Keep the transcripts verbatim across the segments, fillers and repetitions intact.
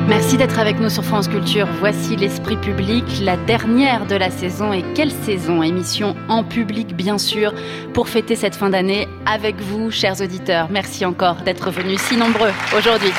Merci d'être avec nous sur France Culture. Voici l'Esprit Public, la dernière de la saison. Et quelle saison! Émission en public, bien sûr, pour fêter cette fin d'année avec vous, chers auditeurs. Merci encore d'être venus si nombreux aujourd'hui.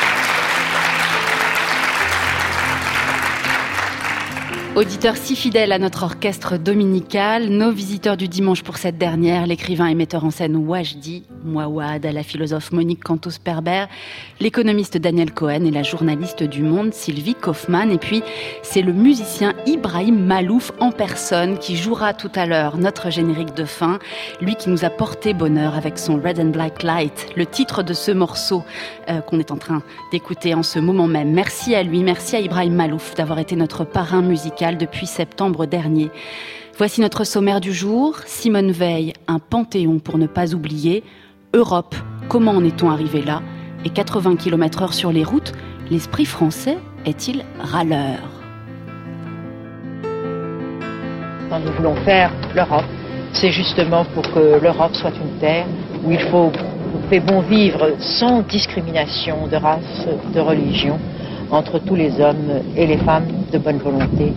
Auditeurs si fidèles à notre orchestre dominical, nos visiteurs du dimanche pour cette dernière, l'écrivain et metteur en scène Wajdi Mouawad, la philosophe Monique Cantos-Perber, l'économiste Daniel Cohen et la journaliste du Monde Sylvie Kaufmann. Et puis, c'est le musicien Ibrahim Malouf en personne qui jouera tout à l'heure notre générique de fin. Lui qui nous a porté bonheur avec son Red and Black Light, le titre de ce morceau euh, qu'on est en train d'écouter en ce moment même. Merci à lui, merci à Ibrahim Malouf d'avoir été notre parrain musical depuis septembre dernier. Voici notre sommaire du jour. Simone Veil, un panthéon pour ne pas oublier. Europe, comment en est-on arrivé là? Et quatre-vingts kilomètres heure sur les routes, l'esprit français est-il râleur? Quand nous voulons faire l'Europe, c'est justement pour que l'Europe soit une terre où il faut, où fait bon vivre sans discrimination de race, de religion, entre tous les hommes et les femmes de bonne volonté.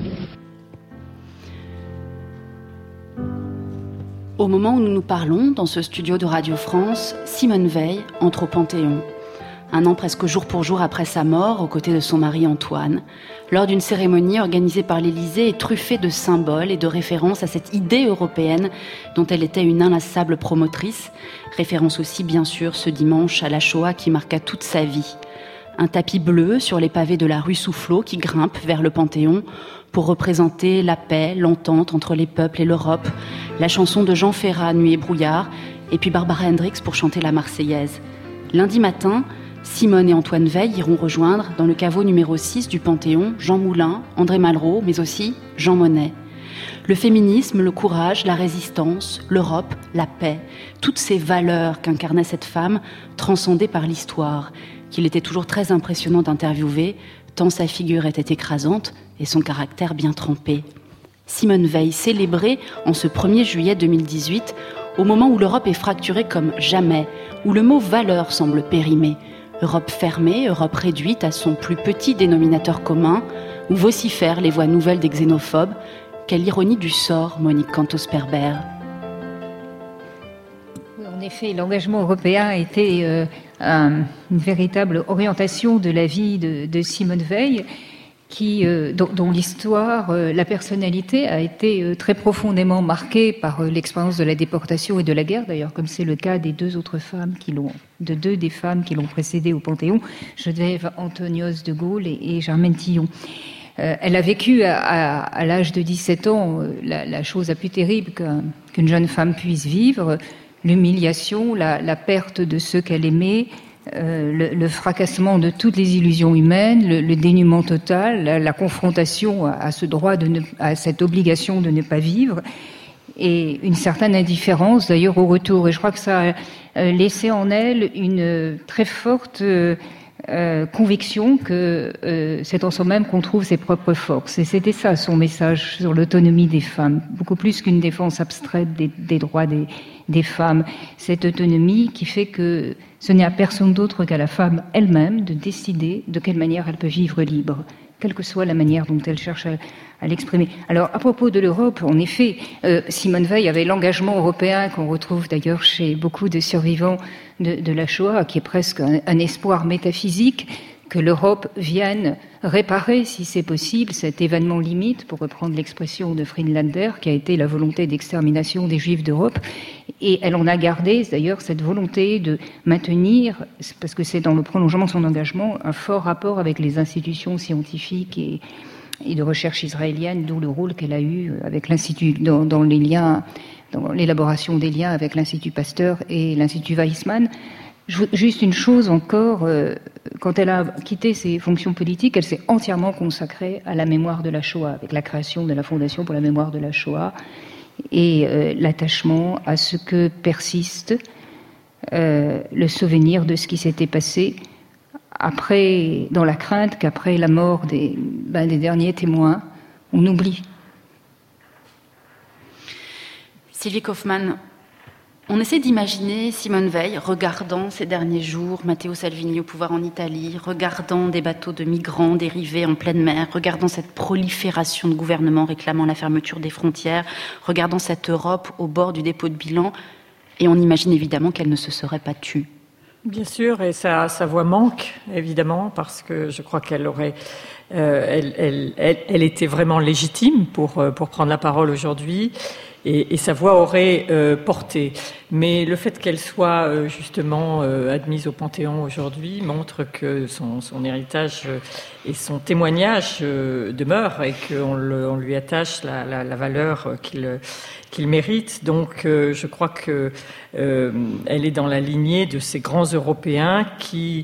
Au moment où nous nous parlons, dans ce studio de Radio France, Simone Veil entre au Panthéon. Un an presque jour pour jour après sa mort, aux côtés de son mari Antoine, lors d'une cérémonie organisée par l'Élysée et truffée de symboles et de références à cette idée européenne dont elle était une inlassable promotrice. Référence aussi, bien sûr, ce dimanche à la Shoah qui marqua toute sa vie. Un tapis bleu sur les pavés de la rue Soufflot qui grimpe vers le Panthéon pour représenter la paix, l'entente entre les peuples et l'Europe, la chanson de Jean Ferrat, Nuit et brouillard, et puis Barbara Hendricks pour chanter la Marseillaise. Lundi matin, Simone et Antoine Veil iront rejoindre dans le caveau numéro six du Panthéon Jean Moulin, André Malraux, mais aussi Jean Monnet. Le féminisme, le courage, la résistance, l'Europe, la paix, toutes ces valeurs qu'incarnait cette femme transcendée par l'histoire, qu'il était toujours très impressionnant d'interviewer, tant sa figure était écrasante et son caractère bien trempé. Simone Veil, célébrée en ce premier juillet deux mille dix-huit, au moment où l'Europe est fracturée comme jamais, où le mot « valeur » semble périmé. Europe fermée, Europe réduite à son plus petit dénominateur commun, où vocifèrent les voix nouvelles des xénophobes. Quelle ironie du sort, Monique Cantos-Perber. En effet, l'engagement européen a été euh, un, une véritable orientation de la vie de, de Simone Veil, qui, euh, dont, dont l'histoire, euh, la personnalité a été euh, très profondément marquée par euh, l'expérience de la déportation et de la guerre, d'ailleurs, comme c'est le cas des deux autres femmes qui l'ont, de deux des femmes qui l'ont précédée au Panthéon, Geneviève Antonios de Gaulle et, et Germaine Tillon. Euh, elle a vécu à, à, à l'âge de dix-sept ans euh, la, la chose la plus terrible qu'un, qu'une jeune femme puisse vivre, l'humiliation, la, la perte de ceux qu'elle aimait, euh, le, le fracassement de toutes les illusions humaines, le, le dénuement total, la, la confrontation à, à ce droit, de ne, à cette obligation de ne pas vivre, et une certaine indifférence d'ailleurs au retour. Et je crois que ça a laissé en elle une très forte euh, euh, conviction que euh, c'est en soi-même qu'on trouve ses propres forces. Et c'était ça son message sur l'autonomie des femmes, beaucoup plus qu'une défense abstraite des, des droits des des femmes, cette autonomie qui fait que ce n'est à personne d'autre qu'à la femme elle-même de décider de quelle manière elle peut vivre libre, quelle que soit la manière dont elle cherche à, à l'exprimer. Alors, à propos de l'Europe, en effet, euh, Simone Veil avait l'engagement européen qu'on retrouve d'ailleurs chez beaucoup de survivants de, de la Shoah, qui est presque un, un espoir métaphysique, que l'Europe vienne réparer, si c'est possible, cet événement limite, pour reprendre l'expression de Friedlander, qui a été la volonté d'extermination des Juifs d'Europe. Et elle en a gardé, d'ailleurs, cette volonté de maintenir, parce que c'est dans le prolongement de son engagement, un fort rapport avec les institutions scientifiques et, et de recherche israélienne, d'où le rôle qu'elle a eu avec l'Institut, dans, dans les liens, dans l'élaboration des liens avec l'Institut Pasteur et l'Institut Weizmann. Juste une chose encore, euh, quand elle a quitté ses fonctions politiques, elle s'est entièrement consacrée à la mémoire de la Shoah, avec la création de la Fondation pour la mémoire de la Shoah et euh, l'attachement à ce que persiste euh, le souvenir de ce qui s'était passé, après, dans la crainte qu'après la mort des, ben, des derniers témoins, on oublie. Sylvie Kaufmann, On essaie d'imaginer Simone Veil regardant ces derniers jours Matteo Salvini au pouvoir en Italie, regardant des bateaux de migrants dérivés en pleine mer, regardant cette prolifération de gouvernements réclamant la fermeture des frontières, regardant cette Europe au bord du dépôt de bilan, et on imagine évidemment qu'elle ne se serait pas tue. Bien sûr, et sa, sa voix manque, évidemment, parce que je crois qu'elle aurait... Euh, elle, elle, elle, elle était vraiment légitime pour, pour prendre la parole aujourd'hui. Et, et sa voix aurait euh, porté. Mais le fait qu'elle soit euh, justement euh, admise au Panthéon aujourd'hui montre que son, son héritage euh, et son témoignage euh, demeurent et qu'on le, on lui attache la, la, la valeur qu'il, qu'il mérite. Donc euh, je crois que euh, elle est dans la lignée de ces grands Européens qui...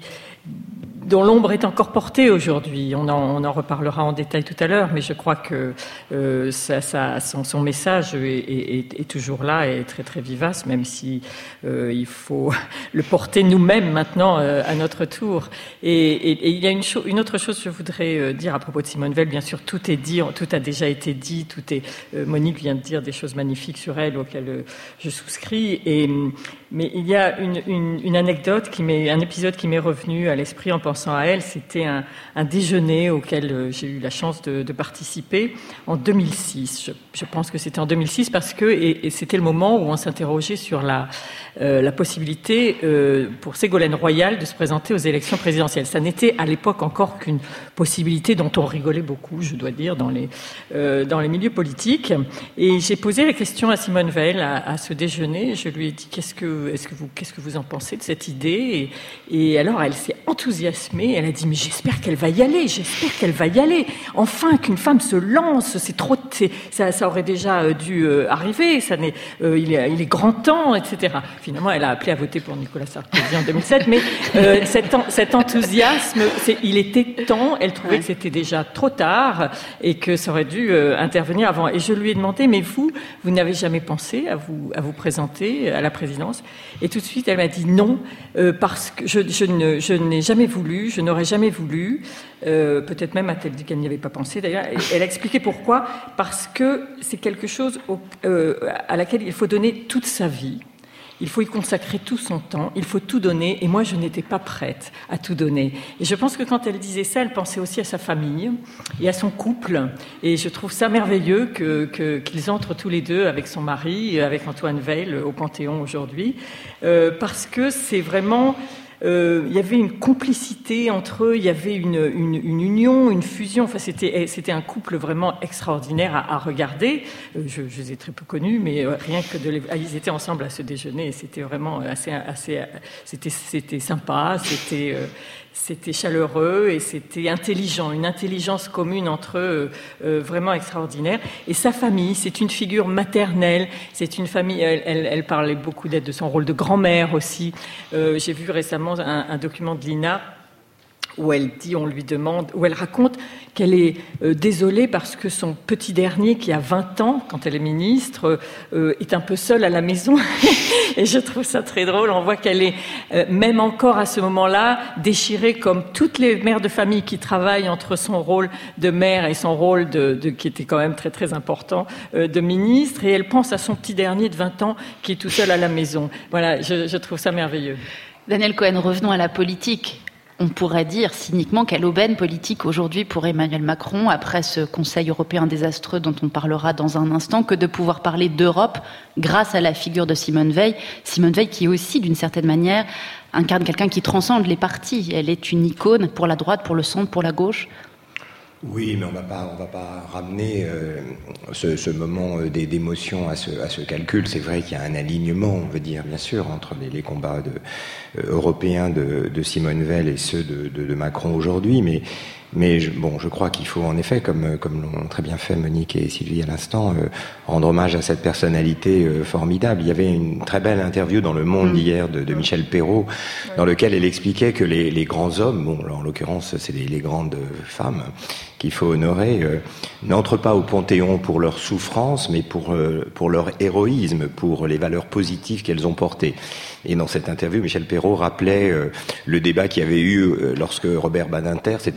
dont l'ombre est encore portée aujourd'hui. On en, on en reparlera en détail tout à l'heure, mais je crois que euh, ça, ça, son, son message est, est, est toujours là et est très très vivace, même si euh, il faut le porter nous-mêmes maintenant euh, à notre tour. Et, et, et il y a une, cho- une autre chose que je voudrais dire à propos de Simone Veil. Bien sûr, tout est dit, tout a déjà été dit. Tout est. Euh, Monique vient de dire des choses magnifiques sur elle auxquelles euh, je souscris. Et mais il y a une, une, une anecdote qui m'est, un épisode qui m'est revenu à l'esprit en pensant à elle. C'était un, un déjeuner auquel j'ai eu la chance de, de participer en deux mille six. Je, je pense que c'était en deux mille six parce que et, et c'était le moment où on s'interrogeait sur la, euh, la possibilité euh, pour Ségolène Royal de se présenter aux élections présidentielles. Ça n'était à l'époque encore qu'une possibilité dont on rigolait beaucoup, je dois dire, dans les, euh, dans les milieux politiques. Et j'ai posé la question à Simone Veil à, à ce déjeuner. Je lui ai dit qu'est-ce que, est-ce que vous, qu'est-ce que vous en pensez de cette idée ? et, et alors elle s'est enthousiasmée. Elle a dit mais j'espère qu'elle va y aller. J'espère qu'elle va y aller. Enfin qu'une femme se lance. C'est trop. C'est, ça, ça aurait déjà dû euh, arriver. Ça n'est. Euh, il, est, il est grand temps, et cetera. Finalement, elle a appelé à voter pour Nicolas Sarkozy en deux mille sept. Mais euh, cet, cet enthousiasme, c'est, il était temps. Elle trouvait que c'était déjà trop tard et que ça aurait dû euh, intervenir avant. Et je lui ai demandé mais vous, vous n'avez jamais pensé à vous à vous présenter à la présidence ? Et tout de suite, elle m'a dit non euh, parce que je, je, ne, je n'ai jamais voulu, je n'aurais jamais voulu. Euh, peut-être même a-t-elle dit qu'elle n'y avait pas pensé. D'ailleurs, elle, elle a expliqué pourquoi. Parce que c'est quelque chose au, euh, à laquelle il faut donner toute sa vie. Il faut y consacrer tout son temps, il faut tout donner, et moi je n'étais pas prête à tout donner. Et je pense que quand elle disait ça, elle pensait aussi à sa famille et à son couple, et je trouve ça merveilleux que, que, qu'ils entrent tous les deux avec son mari, avec Antoine Veil au Panthéon aujourd'hui, euh, parce que c'est vraiment... Euh, il y avait une complicité entre eux, il y avait une, une, une union, une fusion. Enfin, c'était, c'était un couple vraiment extraordinaire à, à regarder. Euh, je, je les ai très peu connus, mais euh, rien que de les... Ah, ils étaient ensemble à ce déjeuner, et c'était vraiment assez, assez, c'était, c'était sympa, c'était, euh, c'était chaleureux et c'était intelligent, une intelligence commune entre eux euh, vraiment extraordinaire. Et sa famille, c'est une figure maternelle, c'est une famille. Elle, elle, elle parlait beaucoup d'elle, de son rôle de grand-mère aussi. Euh, j'ai vu récemment Un, un document de Lina où elle dit, on lui demande, où elle raconte qu'elle est euh, désolée parce que son petit dernier, qui a vingt ans, quand elle est ministre, euh, est un peu seul à la maison. Et je trouve ça très drôle. On voit qu'elle est, euh, même encore à ce moment-là, déchirée comme toutes les mères de famille qui travaillent entre son rôle de mère et son rôle de, de qui était quand même très très important, euh, de ministre. Et elle pense à son petit dernier de vingt ans qui est tout seul à la maison. Voilà, je, je trouve ça merveilleux. Daniel Cohen, revenons à la politique. On pourrait dire cyniquement quelle aubaine politique aujourd'hui pour Emmanuel Macron, après ce Conseil européen désastreux dont on parlera dans un instant, que de pouvoir parler d'Europe grâce à la figure de Simone Veil. Simone Veil qui aussi, d'une certaine manière, incarne quelqu'un qui transcende les partis. Elle est une icône pour la droite, pour le centre, pour la gauche. Oui, mais on va pas, on va pas ramener euh, ce, ce moment d'émotion à ce, à ce calcul. C'est vrai qu'il y a un alignement, on veut dire, bien sûr, entre les, les combats de, euh, européens de, de Simone Veil et ceux de, de, de Macron aujourd'hui, mais Mais je, bon, je crois qu'il faut en effet, comme, comme l'ont très bien fait Monique et Sylvie à l'instant, euh, rendre hommage à cette personnalité euh, formidable. Il y avait une très belle interview dans Le Monde mmh. hier de, de Michel Perrault, ouais. dans lequel elle expliquait que les, les grands hommes, bon, en l'occurrence c'est les, les grandes femmes qu'il faut honorer, euh, n'entrent pas au Panthéon pour leur souffrance, mais pour, euh, pour leur héroïsme, pour les valeurs positives qu'elles ont portées. Et dans cette interview, Michel Perrault rappelait euh, le débat qu'il y avait eu euh, lorsque Robert Badinter s'était opposé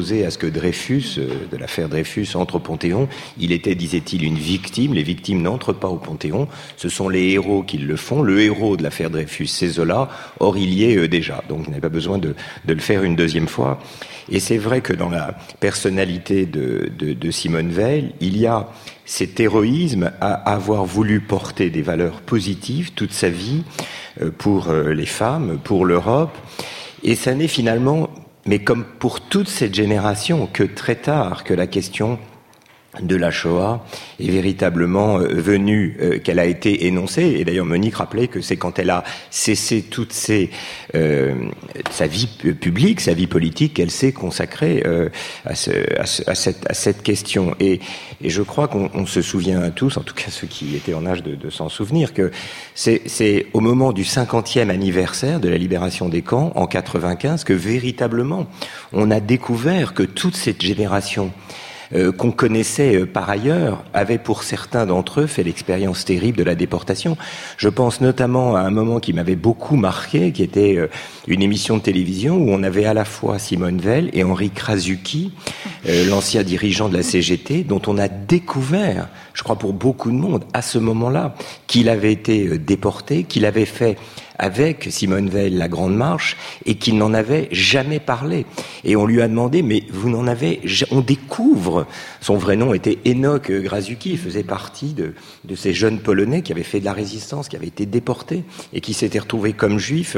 s'opposait à ce que Dreyfus, euh, de l'affaire Dreyfus, entre au Panthéon. Il était, disait-il, une victime. Les victimes n'entrent pas au Panthéon. Ce sont les héros qui le font. Le héros de l'affaire Dreyfus, c'est Zola. Or, il y est euh, déjà. Donc, il n'avait pas besoin de, de le faire une deuxième fois. Et c'est vrai que dans la personnalité de, de, de Simone Veil, il y a cet héroïsme à avoir voulu porter des valeurs positives toute sa vie euh, pour euh, les femmes, pour l'Europe. Et ça n'est finalement, mais comme pour toute cette génération, que très tard que la question de la Shoah est véritablement euh, venue, euh, qu'elle a été énoncée. Et d'ailleurs, Monique rappelait que c'est quand elle a cessé toute ses, euh, sa vie publique, sa vie politique, qu'elle s'est consacrée euh, à, ce, à, ce, à, cette, à cette question. Et, et je crois qu'on on se souvient tous, en tout cas ceux qui étaient en âge de, de s'en souvenir, que c'est, c'est au moment du cinquantième anniversaire de la libération des camps, en quatre-vingt-quinze, que véritablement on a découvert que toute cette génération Euh, qu'on connaissait euh, par ailleurs, avait pour certains d'entre eux fait l'expérience terrible de la déportation. Je pense notamment à un moment qui m'avait beaucoup marqué, qui était euh, une émission de télévision où on avait à la fois Simone Veil et Henri Krasucki, euh, l'ancien dirigeant de la C G T, dont on a découvert, je crois pour beaucoup de monde, à ce moment-là, qu'il avait été euh, déporté, qu'il avait fait avec Simone Veil la Grande Marche et qu'il n'en avait jamais parlé. Et on lui a demandé, mais vous n'en avez... On découvre, son vrai nom était Enoch Krasucki, il faisait partie de, de ces jeunes Polonais qui avaient fait de la résistance, qui avaient été déportés et qui s'étaient retrouvés comme juifs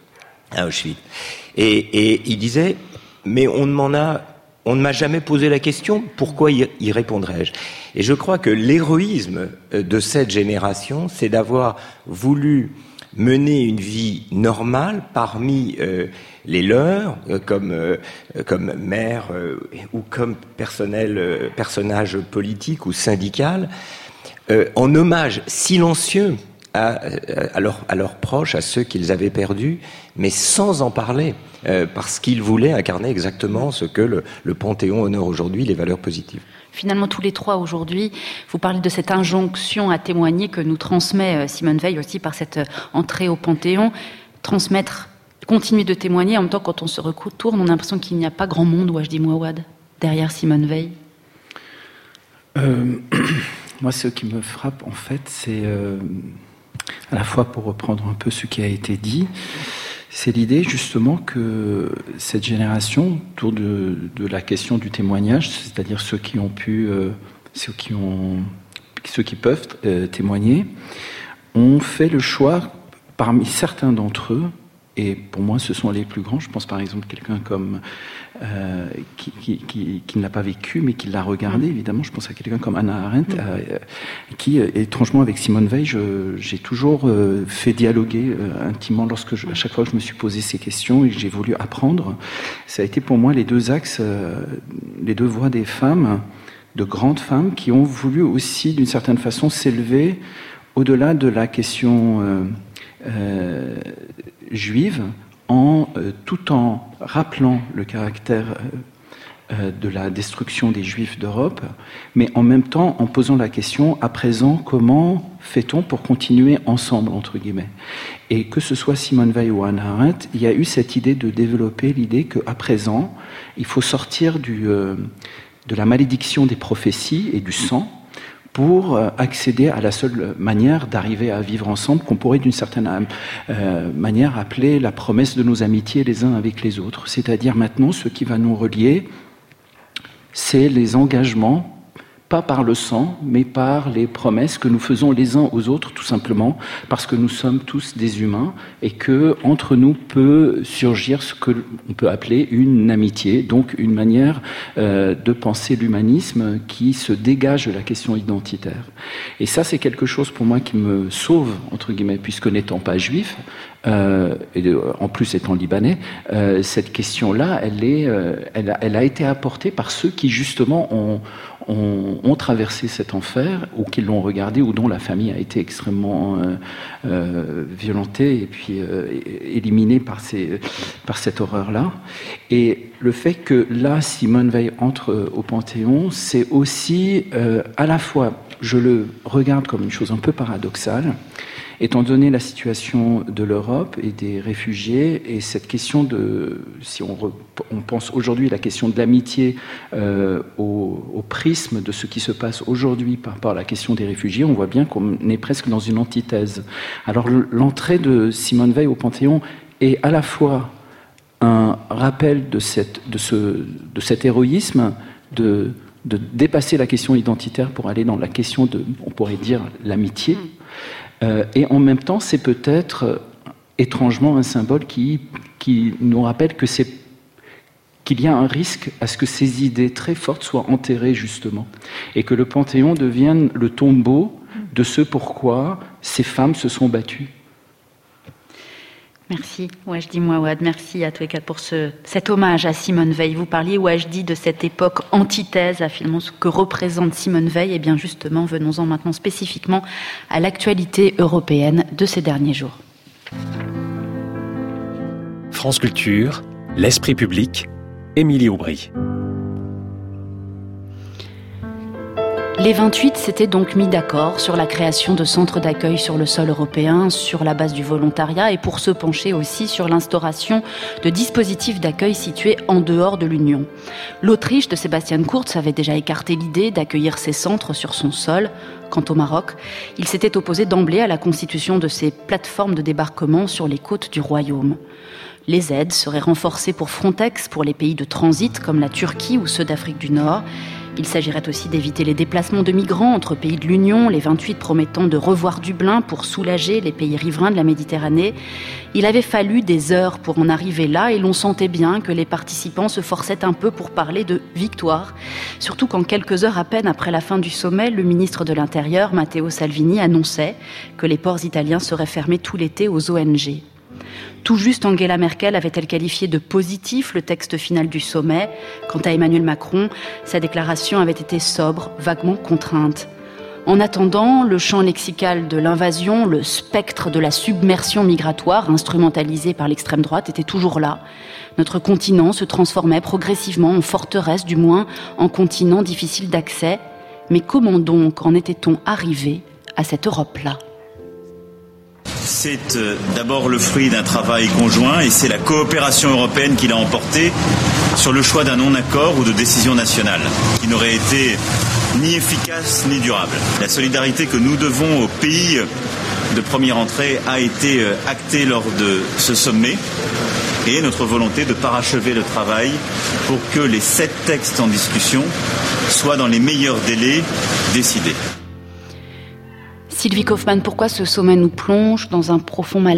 à Auschwitz. Et, et il disait, mais on ne m'en a... On ne m'a jamais posé la question, pourquoi y, y répondrais-je ? Et je crois que l'héroïsme de cette génération, c'est d'avoir voulu mener une vie normale parmi euh, les leurs, euh, comme euh, comme mère euh, ou comme personnel euh, personnage politique ou syndical, euh, en hommage silencieux à, à, leurs, à leurs proches, à ceux qu'ils avaient perdus, mais sans en parler, euh, parce qu'ils voulaient incarner exactement ce que le, le Panthéon honore aujourd'hui, les valeurs positives. Finalement, tous les trois aujourd'hui, vous parlez de cette injonction à témoigner que nous transmet Simone Veil aussi par cette entrée au Panthéon. Transmettre, continuer de témoigner, en même temps, quand on se retourne, on a l'impression qu'il n'y a pas grand monde, Wajdi Mouawad, derrière Simone Veil. Euh, moi, ce qui me frappe, en fait, c'est euh, à la fois, pour reprendre un peu ce qui a été dit, c'est l'idée justement que cette génération, autour de, de la question du témoignage, c'est-à-dire ceux qui ont pu, euh, ceux qui ont, ceux qui peuvent euh, témoigner, ont fait le choix, parmi certains d'entre eux, et pour moi ce sont les plus grands, je pense par exemple quelqu'un comme euh, qui, qui, qui, qui ne l'a pas vécu mais qui l'a regardé, évidemment, je pense à quelqu'un comme Hannah Arendt, euh, qui étrangement avec Simone Veil, je, j'ai toujours euh, fait dialoguer euh, intimement lorsque je, à chaque fois que je me suis posé ces questions et que j'ai voulu apprendre. Ça a été pour moi les deux axes, euh, les deux voix des femmes, de grandes femmes qui ont voulu aussi d'une certaine façon s'élever au-delà de la question euh, euh, juive, en, euh, tout en rappelant le caractère euh, euh, de la destruction des Juifs d'Europe, mais en même temps en posant la question, à présent, comment fait-on pour continuer ensemble, entre guillemets ? Et que ce soit Simone Veil ou Hannah Arendt, il y a eu cette idée de développer l'idée qu'à présent, il faut sortir du, euh, de la malédiction des prophéties et du sang, pour accéder à la seule manière d'arriver à vivre ensemble, qu'on pourrait d'une certaine euh, manière appeler la promesse de nos amitiés les uns avec les autres. C'est-à-dire maintenant, ce qui va nous relier, c'est les engagements, pas par le sang, mais par les promesses que nous faisons les uns aux autres, tout simplement, parce que nous sommes tous des humains, et que entre nous peut surgir ce que l'on peut appeler une amitié, donc une manière euh, de penser l'humanisme qui se dégage de la question identitaire. Et ça, c'est quelque chose pour moi qui me sauve, entre guillemets, puisque n'étant pas juif, Euh, et de, en plus étant libanais, euh, cette question-là, elle, est, euh, elle, a, elle a été apportée par ceux qui justement ont, ont, ont traversé cet enfer, ou qui l'ont regardé, ou dont la famille a été extrêmement euh, euh, violentée et puis euh, éliminée par, ces, par cette horreur-là. Et le fait que là, Simone Veil entre au Panthéon, c'est aussi euh, à la fois, je le regarde comme une chose un peu paradoxale, étant donné la situation de l'Europe et des réfugiés, et cette question de, si on, re, on pense aujourd'hui la question de l'amitié euh, au, au prisme de ce qui se passe aujourd'hui par rapport à la question des réfugiés, on voit bien qu'on est presque dans une antithèse. Alors l'entrée de Simone Veil au Panthéon est à la fois un rappel de, cette, de, ce, de cet héroïsme, de, de dépasser la question identitaire pour aller dans la question de, on pourrait dire, l'amitié. Euh, et en même temps, c'est peut-être euh, étrangement un symbole qui, qui nous rappelle que c'est, qu'il y a un risque à ce que ces idées très fortes soient enterrées, justement, et que le Panthéon devienne le tombeau de ce pourquoi ces femmes se sont battues. Merci, Wajdi Mouawad. Merci à tous les quatre pour ce, cet hommage à Simone Veil. Vous parliez, Wajdi, de cette époque antithèse à finalement ce que représente Simone Veil. Et bien justement, venons-en maintenant spécifiquement à l'actualité européenne de ces derniers jours. France Culture, l'esprit public, Émilie Aubry. Les vingt-huit s'étaient donc mis d'accord sur la création de centres d'accueil sur le sol européen, sur la base du volontariat, et pour se pencher aussi sur l'instauration de dispositifs d'accueil situés en dehors de l'Union. L'Autriche de Sebastian Kurz avait déjà écarté l'idée d'accueillir ces centres sur son sol. Quant au Maroc, il s'était opposé d'emblée à la constitution de ces plateformes de débarquement sur les côtes du royaume. Les aides seraient renforcées pour Frontex, pour les pays de transit comme la Turquie ou ceux d'Afrique du Nord. Il s'agirait aussi d'éviter les déplacements de migrants entre pays de l'Union, les vingt-huit promettant de revoir Dublin pour soulager les pays riverains de la Méditerranée. Il avait fallu des heures pour en arriver là et l'on sentait bien que les participants se forçaient un peu pour parler de victoire. Surtout quand quelques heures à peine après la fin du sommet, le ministre de l'Intérieur, Matteo Salvini, annonçait que les ports italiens seraient fermés tout l'été aux O N G. Tout juste Angela Merkel avait-elle qualifié de positif le texte final du sommet. Quant à Emmanuel Macron, sa déclaration avait été sobre, vaguement contrainte. En attendant, le champ lexical de l'invasion, le spectre de la submersion migratoire instrumentalisé par l'extrême droite était toujours là. Notre continent se transformait progressivement en forteresse, du moins en continent difficile d'accès. Mais comment donc en était-on arrivé à cette Europe-là ? C'est d'abord le fruit d'un travail conjoint et c'est la coopération européenne qui l'a emporté sur le choix d'un non-accord ou de décision nationale qui n'aurait été ni efficace ni durable. La solidarité que nous devons aux pays de première entrée a été actée lors de ce sommet et notre volonté de parachever le travail pour que les sept textes en discussion soient dans les meilleurs délais décidés. Sylvie Kaufmann, pourquoi ce sommet nous plonge dans un profond malaise ?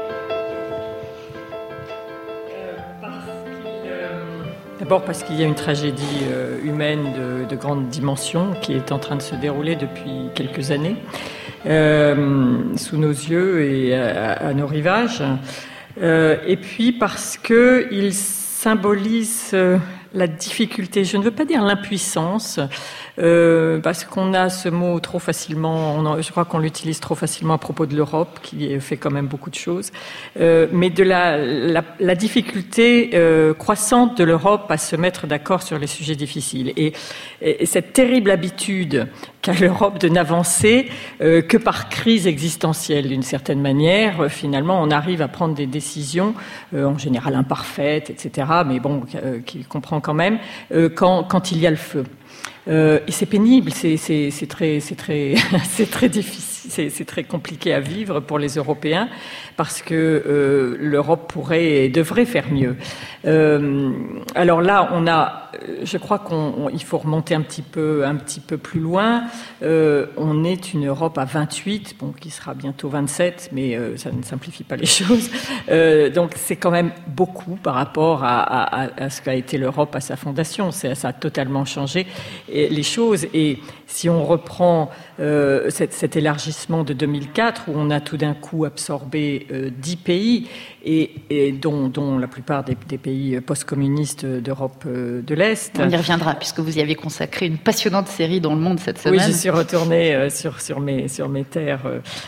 euh, parce euh, D'abord parce qu'il y a une tragédie euh, humaine de, de grande dimension qui est en train de se dérouler depuis quelques années euh, sous nos yeux et à, à nos rivages. Euh, et puis parce qu'il symbolise euh, la difficulté, je ne veux pas dire l'impuissance, euh, parce qu'on a ce mot trop facilement, on en, je crois qu'on l'utilise trop facilement à propos de l'Europe, qui fait quand même beaucoup de choses, euh, mais de la, la, la difficulté euh, croissante de l'Europe à se mettre d'accord sur les sujets difficiles. Et, et, et cette terrible habitude qu'a l'Europe de n'avancer euh, que par crise existentielle, d'une certaine manière, euh, finalement, on arrive à prendre des décisions, euh, en général imparfaites, et cetera, mais bon, euh, qui comprend quand même, euh, quand, quand il y a le feu. Euh, et c'est pénible, c'est, c'est, c'est très, c'est très, c'est très difficile, c'est, c'est très compliqué à vivre pour les Européens parce que euh, l'Europe pourrait et devrait faire mieux. Euh, alors là, on a, je crois qu'il faut remonter un petit peu, un petit peu plus loin. Euh, on est une Europe à vingt-huit, bon, qui sera bientôt vingt-sept, mais euh, ça ne simplifie pas les choses. Euh, donc c'est quand même beaucoup par rapport à, à, à ce qu'a été l'Europe à sa fondation. C'est, ça a totalement changé les choses. Et si on reprend euh, cet, cet élargissement de deux mille quatre, où on a tout d'un coup absorbé euh, dix pays, et, et dont, dont la plupart des, des pays post-communistes d'Europe euh, de l'Est, l'Est. On y reviendra, puisque vous y avez consacré une passionnante série dans Le Monde cette semaine. Oui, j'y suis retournée euh, sur, sur, mes, sur mes terres.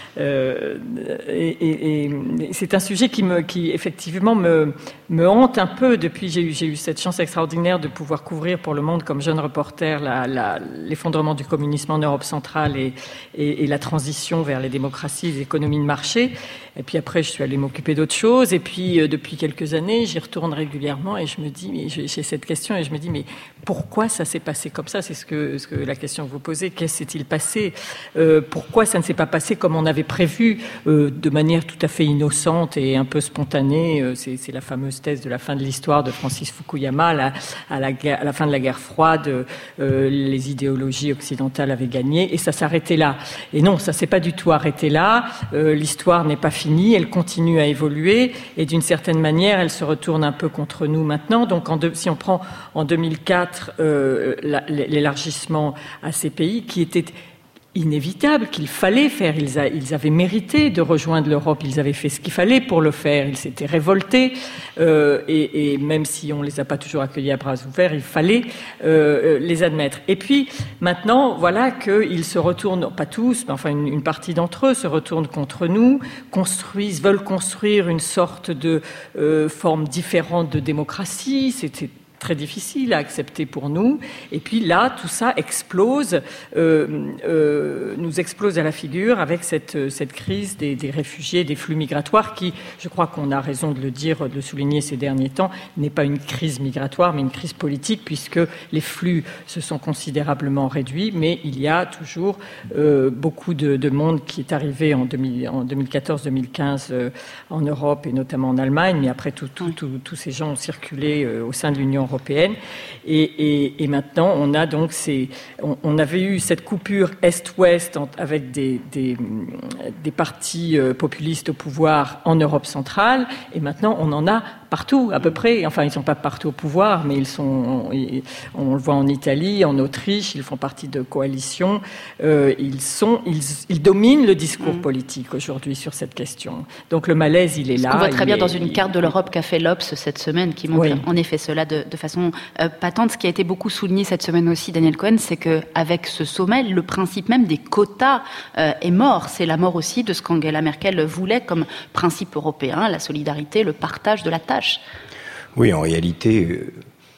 Euh, et, et, et c'est un sujet qui, me, qui effectivement, me, me hante un peu depuis. J'ai eu, j'ai eu cette chance extraordinaire de pouvoir couvrir pour Le Monde, comme jeune reporter, la, la, l'effondrement du communisme en Europe centrale et, et, et la transition vers les démocraties, les économies de marché. Et puis après, je suis allée m'occuper d'autres choses. Et puis, euh, depuis quelques années, j'y retourne régulièrement et je me dis, mais j'ai cette question et je me dis, mais pourquoi ça s'est passé comme ça? C'est ce que, ce que la question que vous posez. Qu'est-ce s'est-il passé? euh, Pourquoi ça ne s'est pas passé comme on avait prévu, euh, de manière tout à fait innocente et un peu spontanée? euh, C'est la fameuse thèse de la fin de l'histoire de Francis Fukuyama. La, à, la, à la fin de la guerre froide, euh, les idéologies occidentales avaient gagné et ça s'arrêtait là. Et non, ça s'est pas du tout arrêté là. Euh, l'histoire n'est pas finie, elle continue à évoluer et d'une certaine manière, elle se retourne un peu contre nous maintenant. Donc, en de, si on prend en deux mille quatre euh, l'élargissement à ces pays qui était inévitable, qu'il fallait faire. Ils, a, ils avaient mérité de rejoindre l'Europe, ils avaient fait ce qu'il fallait pour le faire, ils s'étaient révoltés, euh, et, et même si on ne les a pas toujours accueillis à bras ouverts, il fallait euh, les admettre. Et puis, maintenant, voilà qu'ils se retournent, pas tous, mais enfin une, une partie d'entre eux se retournent contre nous, construisent, veulent construire une sorte de euh, forme différente de démocratie. C'était très difficile à accepter pour nous. Et puis là, tout ça explose, euh, euh, nous explose à la figure avec cette, cette crise des, des réfugiés, des flux migratoires qui, je crois qu'on a raison de le dire, de le souligner ces derniers temps, n'est pas une crise migratoire, mais une crise politique, puisque les flux se sont considérablement réduits, mais il y a toujours euh, beaucoup de, de monde qui est arrivé en, deux mille quatorze deux mille quinze euh, en Europe et notamment en Allemagne, mais après, tous tout, tout, tout ces gens ont circulé euh, au sein de l'Union européenne. Et, et, et maintenant, on a donc ces, on, on avait eu cette coupure Est-Ouest avec des, des, des partis populistes au pouvoir en Europe centrale, et maintenant on en a partout, à peu près. Enfin, ils ne sont pas partout au pouvoir, mais ils sont, ils, on le voit en Italie, en Autriche, ils font partie de coalitions. Euh, ils sont, ils, ils dominent le discours mmh. politique aujourd'hui sur cette question. Donc le malaise, il est là. On voit très il bien est, dans une il, carte de l'Europe qu'a fait l'Obs cette semaine, qui montre oui. en effet cela de, de façon euh, patente. Ce qui a été beaucoup souligné cette semaine aussi, Daniel Cohen, c'est qu'avec ce sommet, le principe même des quotas euh, est mort. C'est la mort aussi de ce qu'Angela Merkel voulait comme principe européen, la solidarité, le partage de la tâche. Oui, en réalité,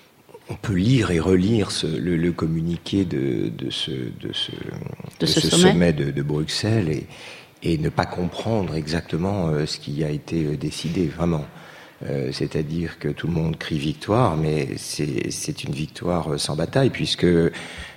on peut lire et relire ce, le, le communiqué de, de ce, de ce, de de ce, ce sommet, sommet de, de Bruxelles et, et ne pas comprendre exactement euh, ce qui a été décidé, vraiment. Euh, c'est-à-dire que tout le monde crie victoire, mais c'est une victoire sans bataille, puisque euh,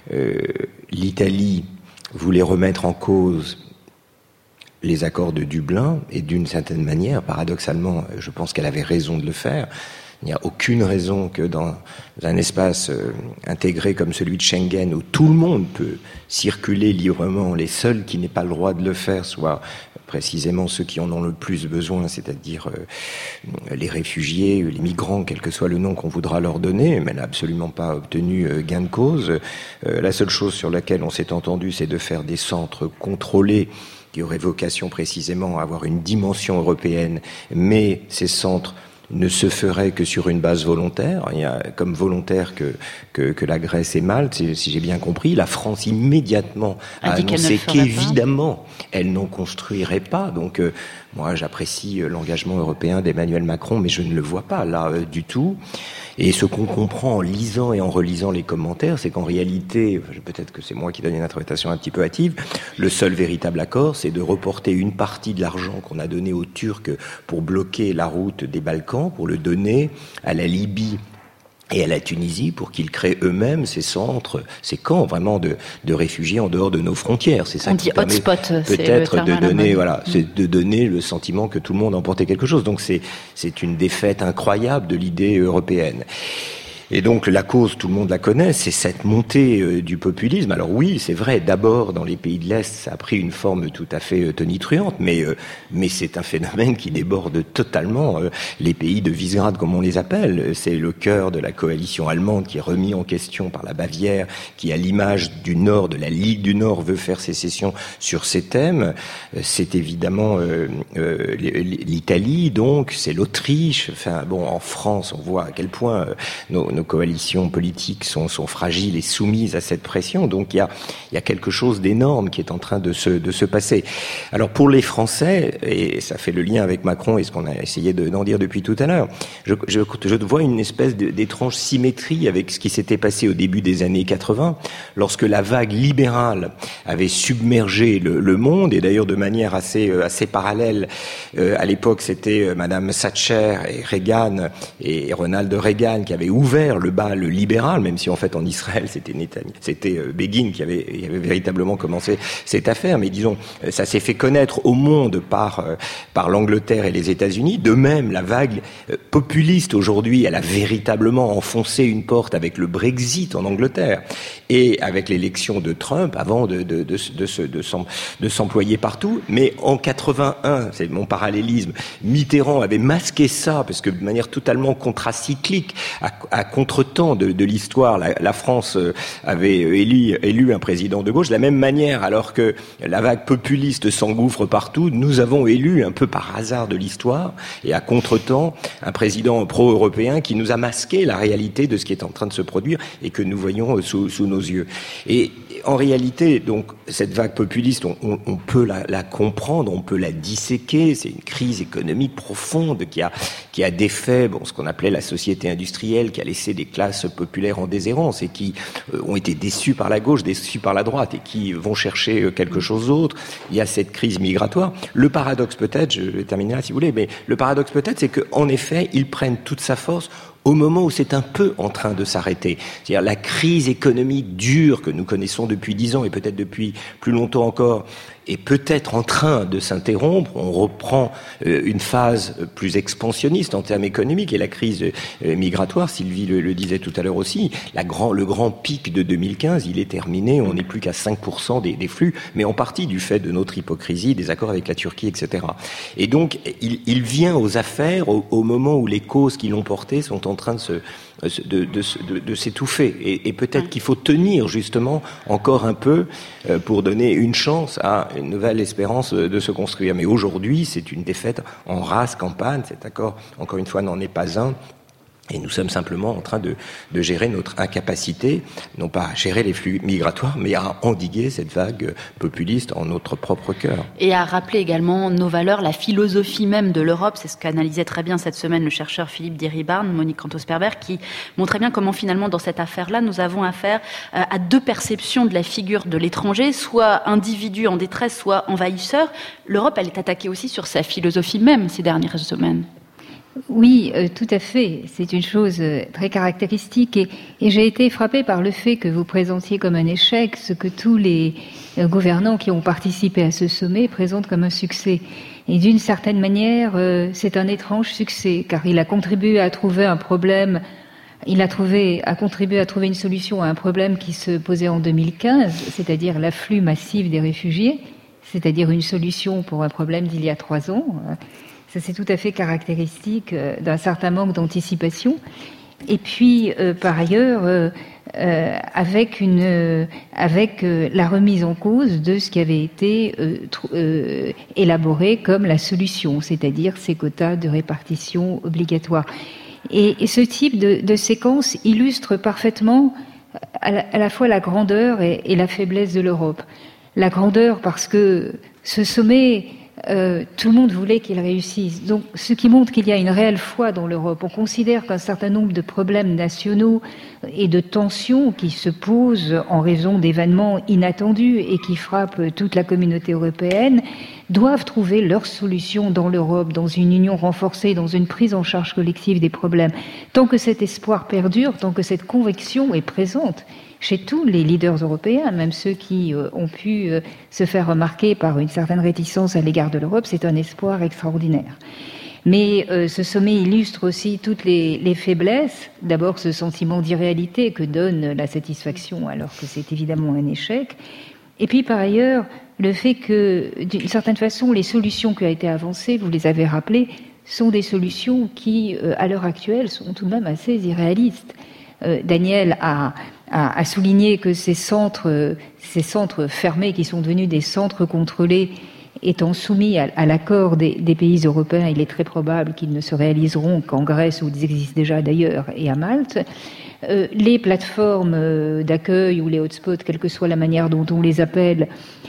l'Italie voulait remettre en cause les accords de Dublin, et d'une certaine manière, paradoxalement, je pense qu'elle avait raison de le faire. Il n'y a aucune raison que dans un espace euh, intégré comme celui de Schengen, où tout le monde peut circuler librement, les seuls qui n'aient pas le droit de le faire soient précisément ceux qui en ont le plus besoin, c'est-à-dire euh, les réfugiés, les migrants, quel que soit le nom qu'on voudra leur donner, mais elle n'a absolument pas obtenu euh, gain de cause. Euh, la seule chose sur laquelle on s'est entendu, c'est de faire des centres contrôlés qui auraient vocation précisément à avoir une dimension européenne, mais ces centres ne se ferait que sur une base volontaire. Il y a comme volontaire que, que, que la Grèce et Malte, si, si j'ai bien compris. La France immédiatement a annoncé qu'évidemment, elle n'en construirait pas. Donc, euh, moi, j'apprécie l'engagement européen d'Emmanuel Macron, mais je ne le vois pas là euh, du tout. Et ce qu'on comprend en lisant et en relisant les commentaires, c'est qu'en réalité, peut-être que c'est moi qui donne une interprétation un petit peu hâtive, le seul véritable accord, c'est de reporter une partie de l'argent qu'on a donné aux Turcs pour bloquer la route des Balkans, pour le donner à la Libye et à la Tunisie pour qu'ils créent eux-mêmes ces centres, ces camps vraiment de, de réfugiés en dehors de nos frontières. C'est ça On qui dit permet peut-être de donner, voilà, mmh. c'est de donner le sentiment que tout le monde emportait quelque chose. Donc c'est c'est une défaite incroyable de l'idée européenne. Et donc la cause, tout le monde la connaît, c'est cette montée euh, du populisme. Alors oui, c'est vrai, d'abord dans les pays de l'Est, ça a pris une forme tout à fait euh, tonitruante, mais euh, mais c'est un phénomène qui déborde totalement euh, les pays de Visegrad, comme on les appelle. C'est le cœur de la coalition allemande qui est remis en question par la Bavière, qui à l'image du Nord, de la Ligue du Nord, veut faire sécession sur ces thèmes. C'est évidemment euh, euh, l'Italie, donc c'est l'Autriche. Enfin bon, en France, on voit à quel point euh, nos, nos nos coalitions politiques sont, sont fragiles et soumises à cette pression. Donc il y a, il y a quelque chose d'énorme qui est en train de se, de se passer. Alors pour les Français, et ça fait le lien avec Macron et ce qu'on a essayé de, d'en dire depuis tout à l'heure, je, je, je vois une espèce de, d'étrange symétrie avec ce qui s'était passé au début des années quatre-vingts, lorsque la vague libérale avait submergé le, le monde, et d'ailleurs de manière assez, assez parallèle. Euh, à l'époque, c'était euh, Madame Thatcher et Reagan et Ronald Reagan qui avaient ouvert le bal libéral, même si en fait en Israël c'était Netanyahu, c'était euh, Begin qui avait, qui avait véritablement commencé cette affaire. Mais disons, ça s'est fait connaître au monde par euh, par l'Angleterre et les États-Unis. De même, la vague euh, populiste aujourd'hui, elle a véritablement enfoncé une porte avec le Brexit en Angleterre et avec l'élection de Trump avant de de de de, de, de, de s'employer partout. Mais en quatre-vingt-un, c'est mon parallélisme, Mitterrand avait masqué ça parce que de manière totalement contracyclique, à, à contretemps de, de l'histoire, la, la France avait élu, élu un président de gauche. De la même manière, alors que la vague populiste s'engouffre partout, nous avons élu un peu par hasard de l'histoire et à contretemps un président pro-européen qui nous a masqué la réalité de ce qui est en train de se produire et que nous voyons sous, sous nos yeux. Et en réalité, donc cette vague populiste, on, on, on peut la, la comprendre, on peut la disséquer. C'est une crise économique profonde qui a qui a défait bon ce qu'on appelait la société industrielle, qui a laissé des classes populaires en déshérence et qui euh, ont été déçues par la gauche, déçues par la droite et qui vont chercher quelque chose d'autre. Il y a cette crise migratoire. Le paradoxe peut-être, je vais terminer là si vous voulez, mais le paradoxe peut-être, c'est qu'en effet, ils prennent toute sa force au moment où c'est un peu en train de s'arrêter. C'est-à-dire la crise économique dure que nous connaissons depuis dix ans et peut-être depuis plus longtemps encore est peut-être en train de s'interrompre. On reprend euh, une phase plus expansionniste en termes économiques et la crise euh, migratoire, Sylvie le, le disait tout à l'heure aussi, la grand, le grand pic de deux mille quinze, il est terminé, on n'est plus qu'à cinq pour cent des, des flux, mais en partie du fait de notre hypocrisie, des accords avec la Turquie, et cetera. Et donc, il, il vient aux affaires au, au moment où les causes qui l'ont porté sont en train de se de, de, de, de s'étouffer. Et, et peut-être qu'il faut tenir justement encore un peu euh, pour donner une chance à une nouvelle espérance de se construire. Mais aujourd'hui, c'est une défaite en rase campagne. Cet accord, encore une fois, n'en est pas un. Et nous sommes simplement en train de, de gérer notre incapacité, non pas à gérer les flux migratoires, mais à endiguer cette vague populiste en notre propre cœur. Et à rappeler également nos valeurs, la philosophie même de l'Europe. C'est ce qu'analysait très bien cette semaine le chercheur Philippe Diribarne, Monique Cantos-Perber, qui montrait bien comment finalement dans cette affaire-là, nous avons affaire à deux perceptions de la figure de l'étranger, soit individu en détresse, soit envahisseur. L'Europe, elle est attaquée aussi sur sa philosophie même ces dernières semaines. Oui, euh, tout à fait. C'est une chose euh, très caractéristique et, et j'ai été frappée par le fait que vous présentiez comme un échec ce que tous les euh, gouvernants qui ont participé à ce sommet présentent comme un succès. Et d'une certaine manière, euh, c'est un étrange succès car il a contribué à trouver un problème, il a trouvé, a contribué à trouver une solution à un problème qui se posait en deux mille quinze, c'est-à-dire l'afflux massif des réfugiés, c'est-à-dire une solution pour un problème d'il y a trois ans. Ça, c'est tout à fait caractéristique d'un certain manque d'anticipation. Et puis, euh, par ailleurs, euh, euh, avec, une, euh, avec euh, la remise en cause de ce qui avait été euh, euh, élaboré comme la solution, c'est-à-dire ces quotas de répartition obligatoires. Et, et ce type de, de séquence illustre parfaitement à la, à la fois la grandeur et, et la faiblesse de l'Europe. La grandeur parce que ce sommet... Euh, tout le monde voulait qu'il réussisse. Donc, ce qui montre qu'il y a une réelle foi dans l'Europe. On considère qu'un certain nombre de problèmes nationaux et de tensions qui se posent en raison d'événements inattendus et qui frappent toute la communauté européenne doivent trouver leur solution dans l'Europe, dans une union renforcée, dans une prise en charge collective des problèmes. Tant que cet espoir perdure, tant que cette conviction est présente chez tous les leaders européens, même ceux qui euh, ont pu euh, se faire remarquer par une certaine réticence à l'égard de l'Europe, c'est un espoir extraordinaire. Mais euh, ce sommet illustre aussi toutes les, les faiblesses. D'abord, ce sentiment d'irréalité que donne la satisfaction, alors que c'est évidemment un échec. Et puis, par ailleurs, le fait que, d'une certaine façon, les solutions qui ont été avancées, vous les avez rappelées, sont des solutions qui, euh, à l'heure actuelle, sont tout de même assez irréalistes. Euh, Daniel a, a, a souligné que ces centres, ces centres fermés, qui sont devenus des centres contrôlés, étant soumis à, à l'accord des, des pays européens, il est très probable qu'ils ne se réaliseront qu'en Grèce, où ils existent déjà d'ailleurs, et à Malte. Euh, les plateformes euh, d'accueil ou les hotspots, quelle que soit la manière dont on les appelle,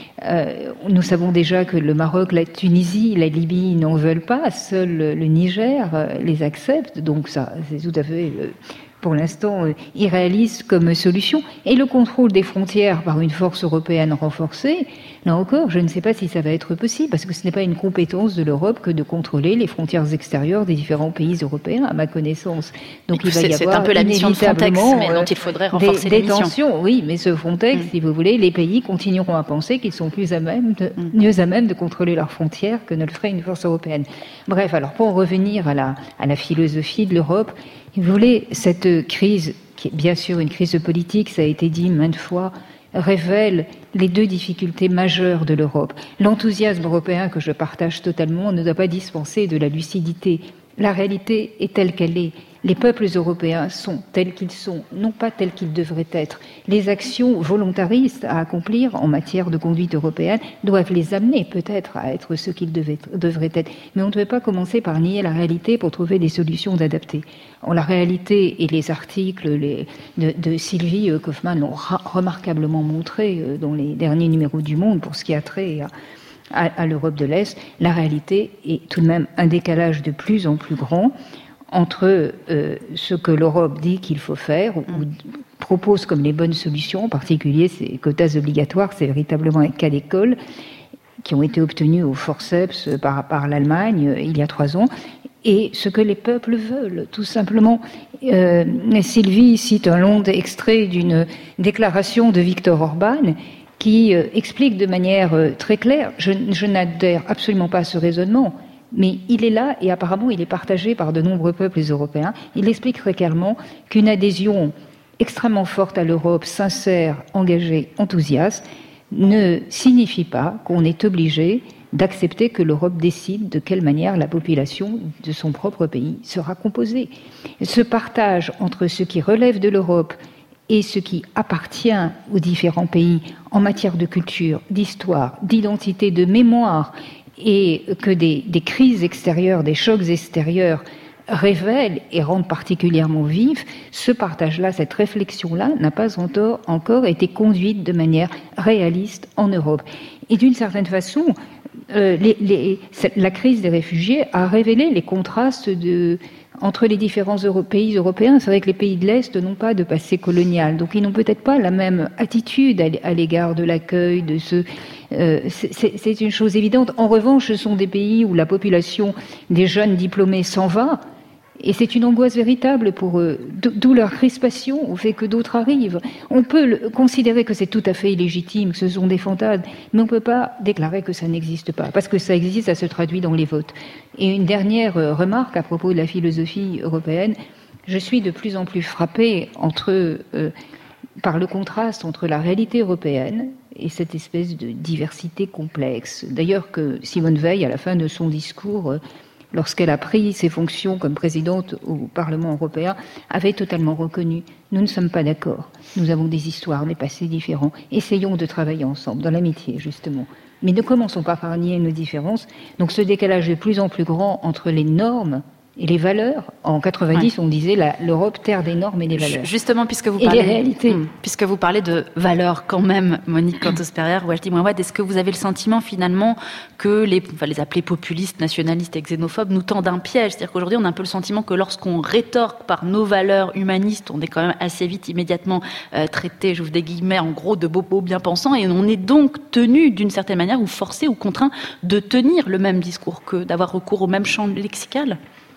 euh, nous savons déjà que le Maroc, la Tunisie, la Libye n'en veulent pas, seul le Niger euh, les accepte, donc ça, c'est tout à fait... Euh, pour l'instant, euh, irréaliste comme solution. Et le contrôle des frontières par une force européenne renforcée, là encore, je ne sais pas si ça va être possible, parce que ce n'est pas une compétence de l'Europe que de contrôler les frontières extérieures des différents pays européens, à ma connaissance. Donc il va y avoir c'est un peu la mission de Frontex, mais dont il faudrait renforcer des, les des missions. tensions, oui, mais ce Frontex, mm. si vous voulez, les pays continueront à penser qu'ils sont plus à même de, mm. mieux à même de contrôler leurs frontières que ne le ferait une force européenne. Bref, alors pour en revenir à la, à la philosophie de l'Europe, vous voulez, cette crise, qui est bien sûr une crise politique, ça a été dit maintes fois, révèle les deux difficultés majeures de l'Europe. L'enthousiasme européen, que je partage totalement, ne doit pas dispenser de la lucidité. La réalité est telle qu'elle est. Les peuples européens sont tels qu'ils sont, non pas tels qu'ils devraient être. Les actions volontaristes à accomplir en matière de conduite européenne doivent les amener peut-être à être ce qu'ils devaient, devraient être. Mais on ne peut pas commencer par nier la réalité pour trouver des solutions adaptées. En la réalité, et les articles les, de, de Sylvie Kaufmann l'ont ra- remarquablement montré dans les derniers numéros du Monde pour ce qui a trait à À, à l'Europe de l'Est, la réalité est tout de même un décalage de plus en plus grand entre euh, ce que l'Europe dit qu'il faut faire ou, ou propose comme les bonnes solutions, en particulier ces quotas obligatoires, c'est véritablement un cas d'école qui ont été obtenus au forceps par, par l'Allemagne euh, il y a trois ans, et ce que les peuples veulent, tout simplement. Euh, Sylvie cite un long extrait d'une déclaration de Viktor Orban qui euh, explique de manière euh, très claire, je, je n'adhère absolument pas à ce raisonnement, mais il est là et apparemment il est partagé par de nombreux peuples européens. Il explique très clairement qu'une adhésion extrêmement forte à l'Europe, sincère, engagée, enthousiaste, ne signifie pas qu'on est obligé d'accepter que l'Europe décide de quelle manière la population de son propre pays sera composée. Ce partage entre ce qui relève de l'Europe et ce qui appartient aux différents pays en matière de culture, d'histoire, d'identité, de mémoire, et que des, des crises extérieures, des chocs extérieurs révèlent et rendent particulièrement vif, ce partage-là, cette réflexion-là n'a pas encore, encore été conduite de manière réaliste en Europe. Et d'une certaine façon, euh, les, les, la crise des réfugiés a révélé les contrastes de... entre les différents euro- pays européens. C'est vrai que les pays de l'Est n'ont pas de passé colonial, donc ils n'ont peut-être pas la même attitude à l'égard de l'accueil, de ce... Euh, c'est, c'est une chose évidente. En revanche, ce sont des pays où la population des jeunes diplômés s'en va, et c'est une angoisse véritable pour eux, d'où leur crispation au fait que d'autres arrivent. On peut le, considérer que c'est tout à fait illégitime, que ce sont des fantasmes, mais on ne peut pas déclarer que ça n'existe pas, parce que ça existe, ça se traduit dans les votes. Et une dernière remarque à propos de la philosophie européenne, je suis de plus en plus frappée entre, euh, par le contraste entre la réalité européenne et cette espèce de diversité complexe. D'ailleurs que Simone Veil, à la fin de son discours, euh, lorsqu'elle a pris ses fonctions comme présidente au Parlement européen, avait totalement reconnu « Nous ne sommes pas d'accord. Nous avons des histoires, des passés différents. Essayons de travailler ensemble, dans l'amitié, justement. Mais ne commençons pas par nier nos différences. » Donc ce décalage est de plus en plus grand entre les normes et les valeurs. En quatre-vingt-dix, ouais. on disait la, l'Europe, terre des normes et des valeurs. Justement, puisque vous et parlez, les réalités. Hum, puisque vous parlez de valeurs quand même, Monique Cantos-Perrière, Wajdi Mouawad, est-ce que vous avez le sentiment finalement que les, on va les appeler populistes, nationalistes et xénophobes nous tendent un piège? C'est-à-dire qu'aujourd'hui, on a un peu le sentiment que lorsqu'on rétorque par nos valeurs humanistes, on est quand même assez vite, immédiatement euh, traité, j'ouvre des guillemets, en gros, de bobos bien pensants, et on est donc tenu d'une certaine manière, ou forcé, ou contraint de tenir le même discours que d'avoir recours au même champ lexical.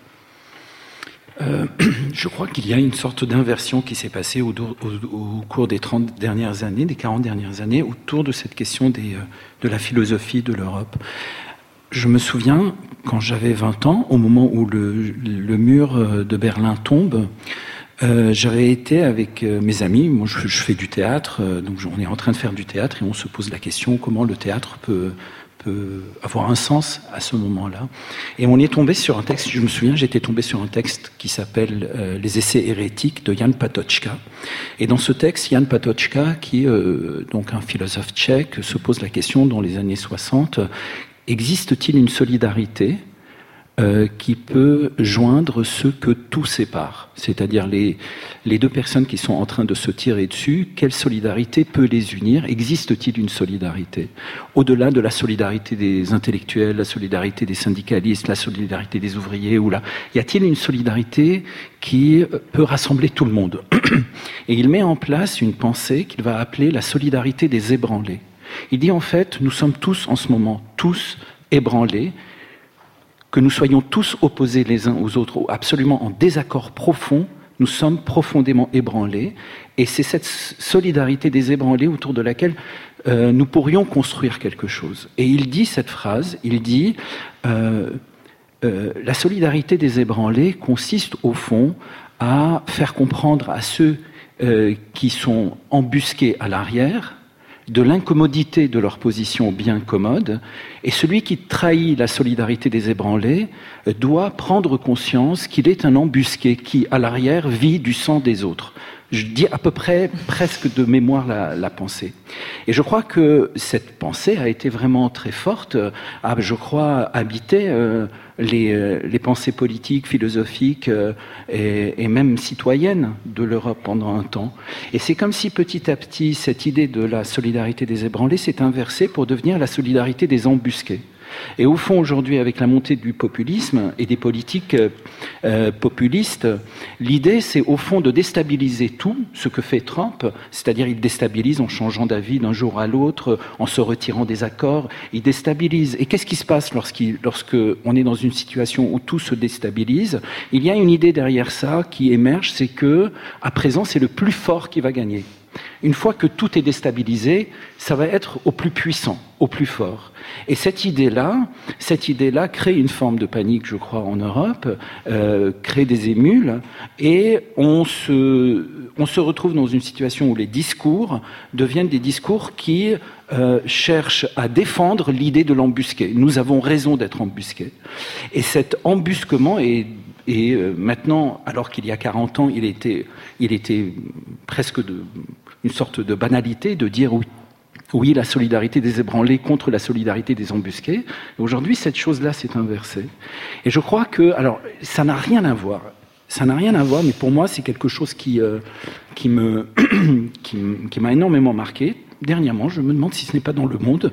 Euh, je crois qu'il y a une sorte d'inversion qui s'est passée au, au, au cours des trente dernières années, des quarante dernières années, autour de cette question des, de la philosophie de l'Europe. Je me souviens, quand j'avais vingt ans, au moment où le, le mur de Berlin tombe, euh, j'avais été avec mes amis, moi je, je fais du théâtre, donc on est en train de faire du théâtre et on se pose la question comment le théâtre peut... peut avoir un sens à ce moment-là. Et on est tombé sur un texte, je me souviens, j'étais tombé sur un texte qui s'appelle euh, Les essais hérétiques de Jan Patočka. Et dans ce texte, Jan Patočka, qui est euh, donc un philosophe tchèque, se pose la question dans les années soixante, existe-t-il une solidarité euh, qui peut joindre ceux que tout sépare, c'est-à-dire les, les deux personnes qui sont en train de se tirer dessus. Quelle solidarité peut les unir? Existe-t-il une solidarité au-delà de la solidarité des intellectuels, la solidarité des syndicalistes, la solidarité des ouvriers, ou là, y a-t-il une solidarité qui peut rassembler tout le monde? Et il met en place une pensée qu'il va appeler la solidarité des ébranlés. Il dit en fait, nous sommes tous en ce moment, tous ébranlés, que nous soyons tous opposés les uns aux autres, absolument en désaccord profond, nous sommes profondément ébranlés, et c'est cette solidarité des ébranlés autour de laquelle euh, nous pourrions construire quelque chose. Et il dit cette phrase, il dit euh, euh, la solidarité des ébranlés consiste au fond à faire comprendre à ceux euh, qui sont embusqués à l'arrière de l'incommodité de leur position bien commode, et celui qui trahit la solidarité des ébranlés doit prendre conscience qu'il est un embusqué qui, à l'arrière, vit du sang des autres. Je dis à peu près, presque de mémoire, la, la pensée. Et je crois que cette pensée a été vraiment très forte, a, je crois, habité euh, les, euh, les pensées politiques, philosophiques euh, et, et même citoyennes de l'Europe pendant un temps. Et c'est comme si petit à petit, cette idée de la solidarité des ébranlés s'est inversée pour devenir la solidarité des embusqués. Et au fond, aujourd'hui, avec la montée du populisme et des politiques euh, populistes, l'idée, c'est au fond de déstabiliser tout, ce que fait Trump, c'est-à-dire il déstabilise en changeant d'avis d'un jour à l'autre, en se retirant des accords, il déstabilise. Et qu'est-ce qui se passe lorsqu'il, lorsque on est dans une situation où tout se déstabilise? Il y a une idée derrière ça qui émerge, c'est que, à présent, c'est le plus fort qui va gagner. Une fois que tout est déstabilisé, ça va être au plus puissant, au plus fort. Et cette idée-là, cette idée-là crée une forme de panique, je crois, en Europe, euh, crée des émules, et on se, on se retrouve dans une situation où les discours deviennent des discours qui euh, cherchent à défendre l'idée de l'embusqué. Nous avons raison d'être embusqués. Et cet embusquement est Et maintenant, alors qu'il y a quarante ans, il était, il était presque de, une sorte de banalité de dire oui, oui, la solidarité des ébranlés contre la solidarité des embusqués. Et aujourd'hui, cette chose-là s'est inversée. Et je crois que, alors, ça n'a rien à voir. Ça n'a rien à voir, mais pour moi, c'est quelque chose qui, euh, qui me, qui, qui m'a énormément marqué. Dernièrement, je me demande si ce n'est pas dans Le Monde,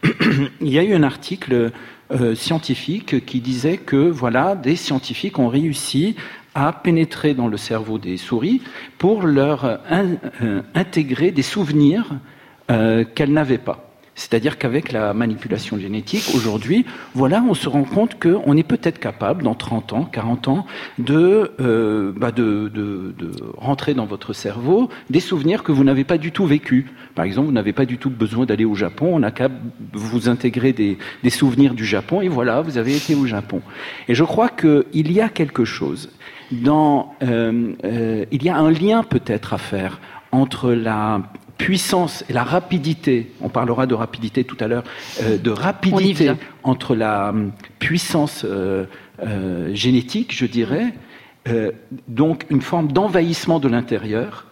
il y a eu un article euh, scientifique qui disait que voilà, des scientifiques ont réussi à pénétrer dans le cerveau des souris pour leur in, euh, intégrer des souvenirs euh, qu'elles n'avaient pas. C'est-à-dire qu'avec la manipulation génétique, aujourd'hui, voilà, on se rend compte qu'on est peut-être capable, dans trente ans, quarante ans, de, euh, bah de, de, de rentrer dans votre cerveau des souvenirs que vous n'avez pas du tout vécus. Par exemple, vous n'avez pas du tout besoin d'aller au Japon, on a qu'à vous intégrer des, des souvenirs du Japon, et voilà, vous avez été au Japon. Et je crois qu'il y a quelque chose, dans, euh, euh, il y a un lien peut-être à faire entre la puissance et la rapidité, on parlera de rapidité tout à l'heure, euh, de rapidité entre la euh, puissance euh, euh, génétique, je dirais, euh, donc une forme d'envahissement de l'intérieur.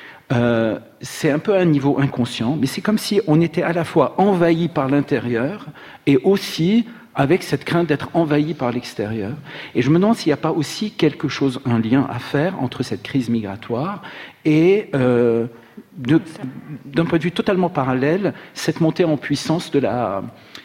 Euh, c'est un peu à un niveau inconscient, mais c'est comme si on était à la fois envahi par l'intérieur et aussi avec cette crainte d'être envahi par l'extérieur. Et je me demande s'il n'y a pas aussi quelque chose, un lien à faire entre cette crise migratoire et euh, De, d'un point de vue totalement parallèle, cette montée en puissance de la,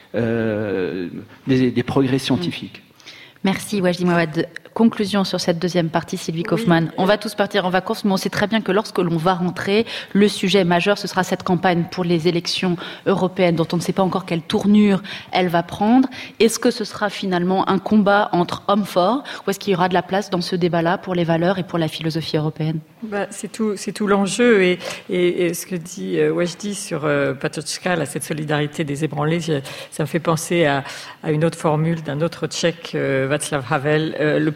euh, des, des progrès scientifiques. Merci Wajdi Mouawad. Conclusion sur cette deuxième partie, Sylvie Kaufmann. Oui. On va tous partir en vacances, mais on sait très bien que lorsque l'on va rentrer, le sujet majeur, ce sera cette campagne pour les élections européennes, dont on ne sait pas encore quelle tournure elle va prendre. Est-ce que ce sera finalement un combat entre hommes forts, ou est-ce qu'il y aura de la place dans ce débat-là pour les valeurs et pour la philosophie européenne? Bah, c'est tout, c'est tout l'enjeu. Et, et, et ce que dit euh, Wajdi sur euh, Patočka, là, cette solidarité des ébranlés, je, ça me fait penser à, à une autre formule d'un autre Tchèque, euh, Václav Havel, euh, le pouvoir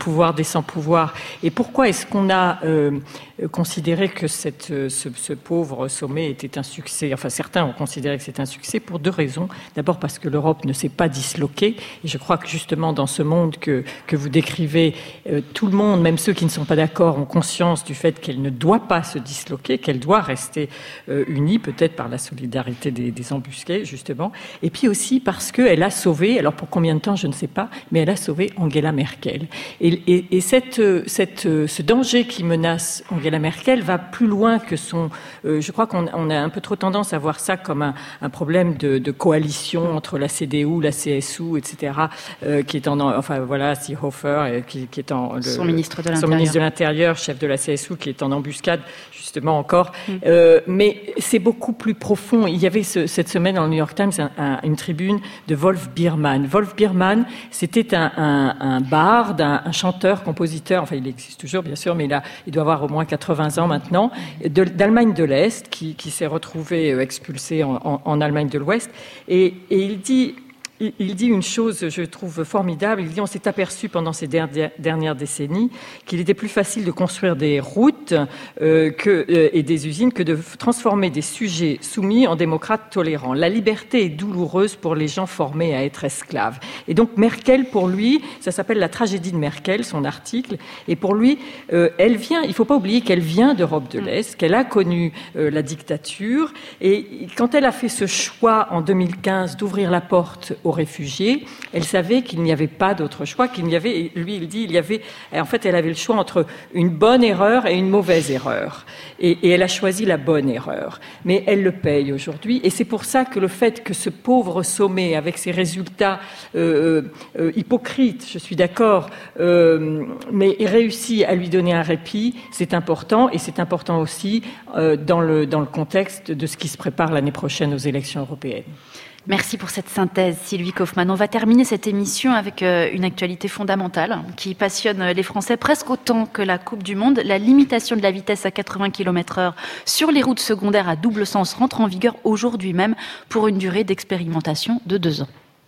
pouvoir des sans-pouvoirs. Et pourquoi est-ce qu'on a euh, considéré que cette, ce, ce pauvre sommet était un succès? Enfin, certains ont considéré que c'est un succès pour deux raisons. D'abord parce que l'Europe ne s'est pas disloquée. Et je crois que justement dans ce monde que, que vous décrivez, euh, tout le monde, même ceux qui ne sont pas d'accord, ont conscience du fait qu'elle ne doit pas se disloquer, qu'elle doit rester euh, unie, peut-être par la solidarité des, des embusqués, justement. Et puis aussi parce qu'elle a sauvé, alors pour combien de temps, je ne sais pas, mais elle a sauvé Angela Merkel. Et, et, et cette, cette, ce danger qui menace Angela Merkel va plus loin que son... Euh, je crois qu'on on a un peu trop tendance à voir ça comme un, un problème de, de coalition entre la C D U, la C S U, et cetera, euh, qui est en... Enfin, voilà, Seehofer, qui, qui est en... Le, son ministre de l'Intérieur. Son ministre de l'Intérieur, chef de la C S U, qui est en embuscade, justement, encore. Mm. Euh, mais c'est beaucoup plus profond. Il y avait ce, cette semaine dans le New York Times un, un, une tribune de Wolf Biermann. Wolf Biermann, c'était un, un, un barde, un, un chanteur, compositeur, enfin il existe toujours bien sûr, mais il, a, il doit avoir au moins quatre-vingts ans maintenant, de, d'Allemagne de l'Est, qui, qui s'est retrouvé expulsé en, en, en Allemagne de l'Ouest. Et, et il dit... Il dit une chose, je trouve formidable. Il dit on s'est aperçu pendant ces dernières décennies qu'il était plus facile de construire des routes euh, que, euh, et des usines que de transformer des sujets soumis en démocrates tolérants. La liberté est douloureuse pour les gens formés à être esclaves. Et donc Merkel, pour lui, ça s'appelle la tragédie de Merkel, son article. Et pour lui, euh, elle vient. Il ne faut pas oublier qu'elle vient d'Europe de l'Est, qu'elle a connu euh, la dictature. Et quand elle a fait ce choix en deux mille quinze d'ouvrir la porte aux réfugiés, elle savait qu'il n'y avait pas d'autre choix, qu'il n'y avait, et lui il dit, il y avait, en fait elle avait le choix entre une bonne erreur et une mauvaise erreur. Et, et elle a choisi la bonne erreur. Mais elle le paye aujourd'hui, et c'est pour ça que le fait que ce pauvre sommet, avec ses résultats euh, euh, hypocrites, je suis d'accord, euh, mais réussit à lui donner un répit, c'est important, et c'est important aussi euh, dans le, dans le contexte de ce qui se prépare l'année prochaine aux élections européennes. Merci pour cette synthèse, Sylvie Kaufmann. On va terminer cette émission avec une actualité fondamentale qui passionne les Français presque autant que la Coupe du Monde. La limitation de la vitesse à quatre-vingts kilomètres heure sur les routes secondaires à double sens rentre en vigueur aujourd'hui même pour une durée d'expérimentation de deux ans.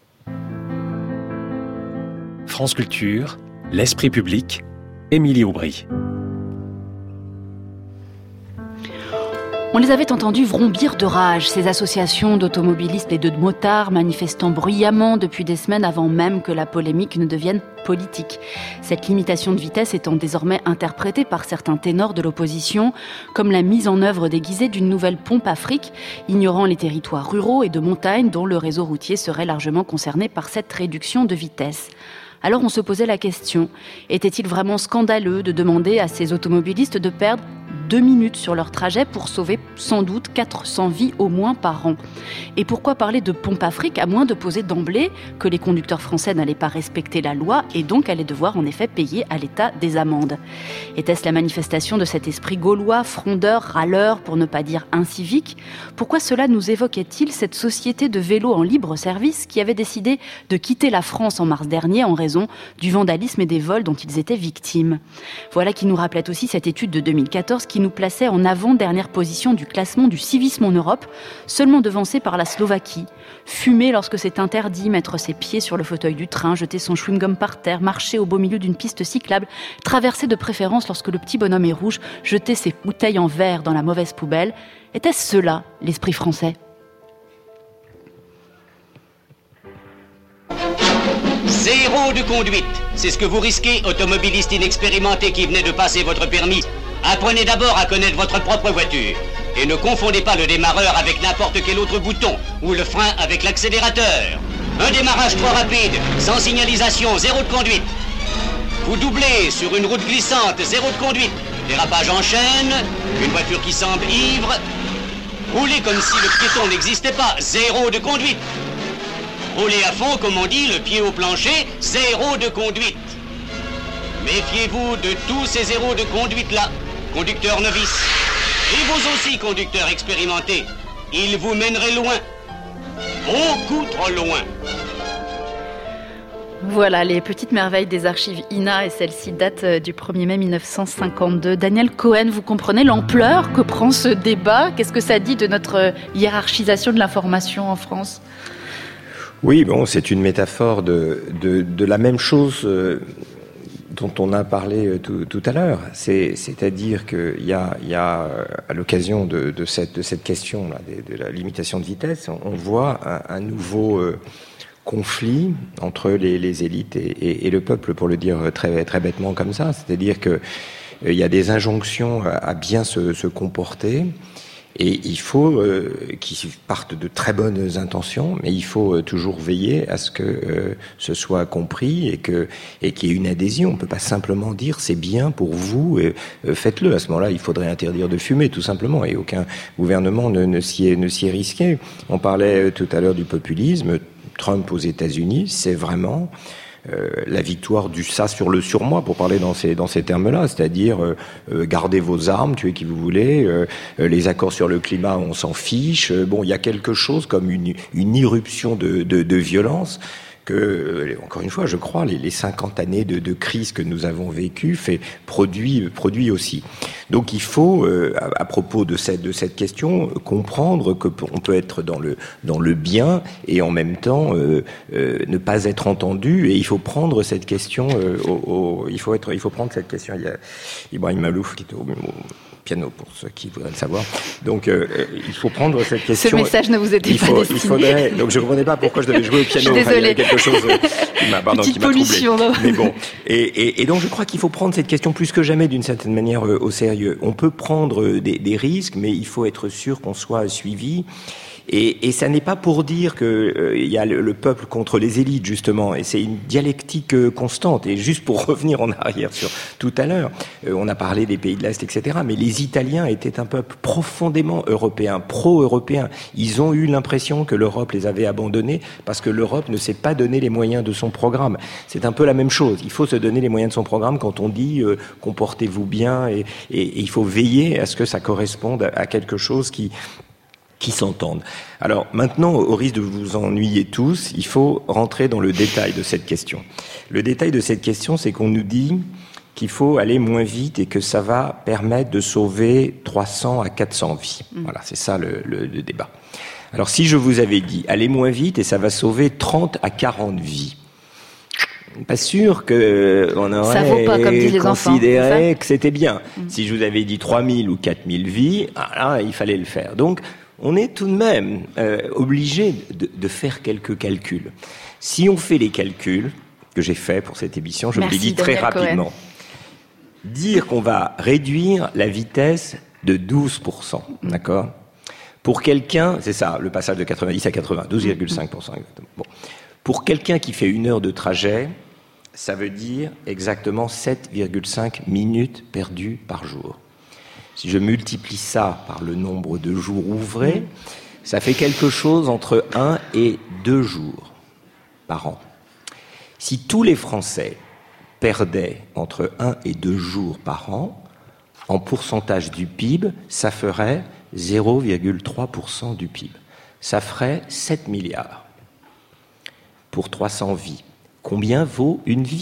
France Culture, l'esprit public, Émilie Aubry. On les avait entendus vrombir de rage, ces associations d'automobilistes et de motards manifestant bruyamment depuis des semaines avant même que la polémique ne devienne politique. Cette limitation de vitesse étant désormais interprétée par certains ténors de l'opposition comme la mise en œuvre déguisée d'une nouvelle pompe à fric, ignorant les territoires ruraux et de montagne dont le réseau routier serait largement concerné par cette réduction de vitesse. Alors on se posait la question, était-il vraiment scandaleux de demander à ces automobilistes de perdre deux minutes sur leur trajet pour sauver sans doute quatre cents vies au moins par an? Et pourquoi parler de pompe à fric à moins de poser d'emblée que les conducteurs français n'allaient pas respecter la loi et donc allaient devoir en effet payer à l'État des amendes? Était-ce la manifestation de cet esprit gaulois, frondeur, râleur, pour ne pas dire incivique? Pourquoi cela nous évoquait-il cette société de vélos en libre service qui avait décidé de quitter la France en mars dernier en raison du vandalisme et des vols dont ils étaient victimes? Voilà qui nous rappelait aussi cette étude de deux mille quatorze qui nous plaçait en avant-dernière position du classement du civisme en Europe, seulement devancé par la Slovaquie. Fumer lorsque c'est interdit, mettre ses pieds sur le fauteuil du train, jeter son chewing-gum par terre, marcher au beau milieu d'une piste cyclable, traverser de préférence lorsque le petit bonhomme est rouge, jeter ses bouteilles en verre dans la mauvaise poubelle. Était-ce cela, l'esprit français ? Zéro de conduite. C'est ce que vous risquez, automobiliste inexpérimenté qui venait de passer votre permis. Apprenez d'abord à connaître votre propre voiture. Et ne confondez pas le démarreur avec n'importe quel autre bouton, ou le frein avec l'accélérateur. Un démarrage trop rapide, sans signalisation, zéro de conduite. Vous doublez sur une route glissante, zéro de conduite. Dérapage en chaîne, une voiture qui semble ivre. Roulez comme si le piéton n'existait pas, zéro de conduite. Roulez à fond, comme on dit, le pied au plancher, zéro de conduite. Méfiez-vous de tous ces zéros de conduite-là, conducteurs novices. Et vous aussi, conducteurs expérimentés. Ils vous mèneraient loin. Beaucoup trop loin. Voilà, les petites merveilles des archives I N A, et celle-ci date du premier mai mille neuf cent cinquante-deux. Daniel Cohen, vous comprenez l'ampleur que prend ce débat? Qu'est-ce que ça dit de notre hiérarchisation de l'information en France? Oui, bon, c'est une métaphore de, de, de la même chose euh, dont on a parlé tout, tout à l'heure. C'est, c'est-à-dire qu'il y a, il y a à l'occasion de, de, cette, de cette question-là, de, de la limitation de vitesse, on, on voit un, un nouveau euh, conflit entre les, les élites et, et, et le peuple, pour le dire très, très bêtement comme ça. C'est-à-dire que euh, il y a des injonctions à, à bien se, se comporter. Et il faut euh, qu'ils partent de très bonnes intentions, mais il faut euh, toujours veiller à ce que euh, ce soit compris et que et qu'il y ait une adhésion. On peut pas simplement dire c'est bien pour vous, et, euh, faites-le. À ce moment-là, il faudrait interdire de fumer, tout simplement, et aucun gouvernement ne, ne s'y est, ne s'y est risqué. On parlait euh, tout à l'heure du populisme. Trump aux États-Unis, c'est vraiment Euh, la victoire du ça sur le surmoi, pour parler dans ces dans ces termes-là, c'est-à-dire euh, euh, gardez vos armes, tuez qui vous voulez, euh, euh, les accords sur le climat, on s'en fiche. Euh, bon, il y a quelque chose comme une une irruption de de, de violence que, euh, encore une fois, je crois, les, les cinquante années de, de crise que nous avons vécues fait produit produit aussi. Donc, il faut, euh, à, à propos de cette de cette question, euh, comprendre que on peut être dans le dans le bien et en même temps euh, euh, ne pas être entendu. Et il faut prendre cette question. Euh, au, au, il faut être, il faut prendre cette question. Il y a Ibrahim Malouf qui était au, au piano pour ceux qui voudraient le savoir. Donc, euh, il faut prendre cette question. Ce message ne vous était il pas faut, destiné. Il faudrait. Donc, je ne comprenais pas pourquoi je devais jouer au piano. Je suis désolée. Enfin, il y a quelque chose qui m'a, pardon, Petite qui m'a pollution, troublé. non Mais bon. Et, et, et donc, je crois qu'il faut prendre cette question plus que jamais, d'une certaine manière, euh, au sérieux. On peut prendre des, des risques, mais il faut être sûr qu'on soit suivi. Et, et ça n'est pas pour dire que euh, il y a le, le peuple contre les élites, justement, et c'est une dialectique euh, constante. Et juste pour revenir en arrière sur tout à l'heure, euh, on a parlé des pays de l'Est, et cetera. Mais les Italiens étaient un peuple profondément européen, pro-européen. Ils ont eu l'impression que l'Europe les avait abandonnés parce que l'Europe ne s'est pas donné les moyens de son programme. C'est un peu la même chose. Il faut se donner les moyens de son programme quand on dit euh, comportez-vous bien, et, et, et il faut veiller à ce que ça corresponde à, à quelque chose qui qui s'entendent. Alors maintenant, au risque de vous ennuyer tous, il faut rentrer dans le détail de cette question. Le détail de cette question, c'est qu'on nous dit qu'il faut aller moins vite et que ça va permettre de sauver trois cents à quatre cents vies. Mmh. Voilà, c'est ça le, le, le débat. Alors si je vous avais dit, allez moins vite et ça va sauver trente à quarante vies, pas sûr que on aurait ça vaut pas, comme disent les considéré enfants, que c'était bien. Mmh. Si je vous avais dit trois mille ou quatre mille vies, ah là, il fallait le faire. Donc, on est tout de même euh, obligé de, de faire quelques calculs. Si on fait les calculs que j'ai faits pour cette émission, je Merci, vous les dis très Daniel rapidement. Cohen. Dire qu'on va réduire la vitesse de douze pour cent, mmh. d'accord ? Pour quelqu'un, c'est ça, le passage de quatre-vingt-dix à quatre-vingts, douze virgule cinq pour cent exactement. Bon. Pour quelqu'un qui fait une heure de trajet, ça veut dire exactement sept virgule cinq minutes perdues par jour. Si je multiplie ça par le nombre de jours ouvrés, ça fait quelque chose entre un et deux jours par an. Si tous les Français perdaient entre un et deux jours par an, en pourcentage du P I B, ça ferait zéro virgule trois pour cent du P I B. Ça ferait sept milliards pour trois cents vies. Combien vaut une vie ?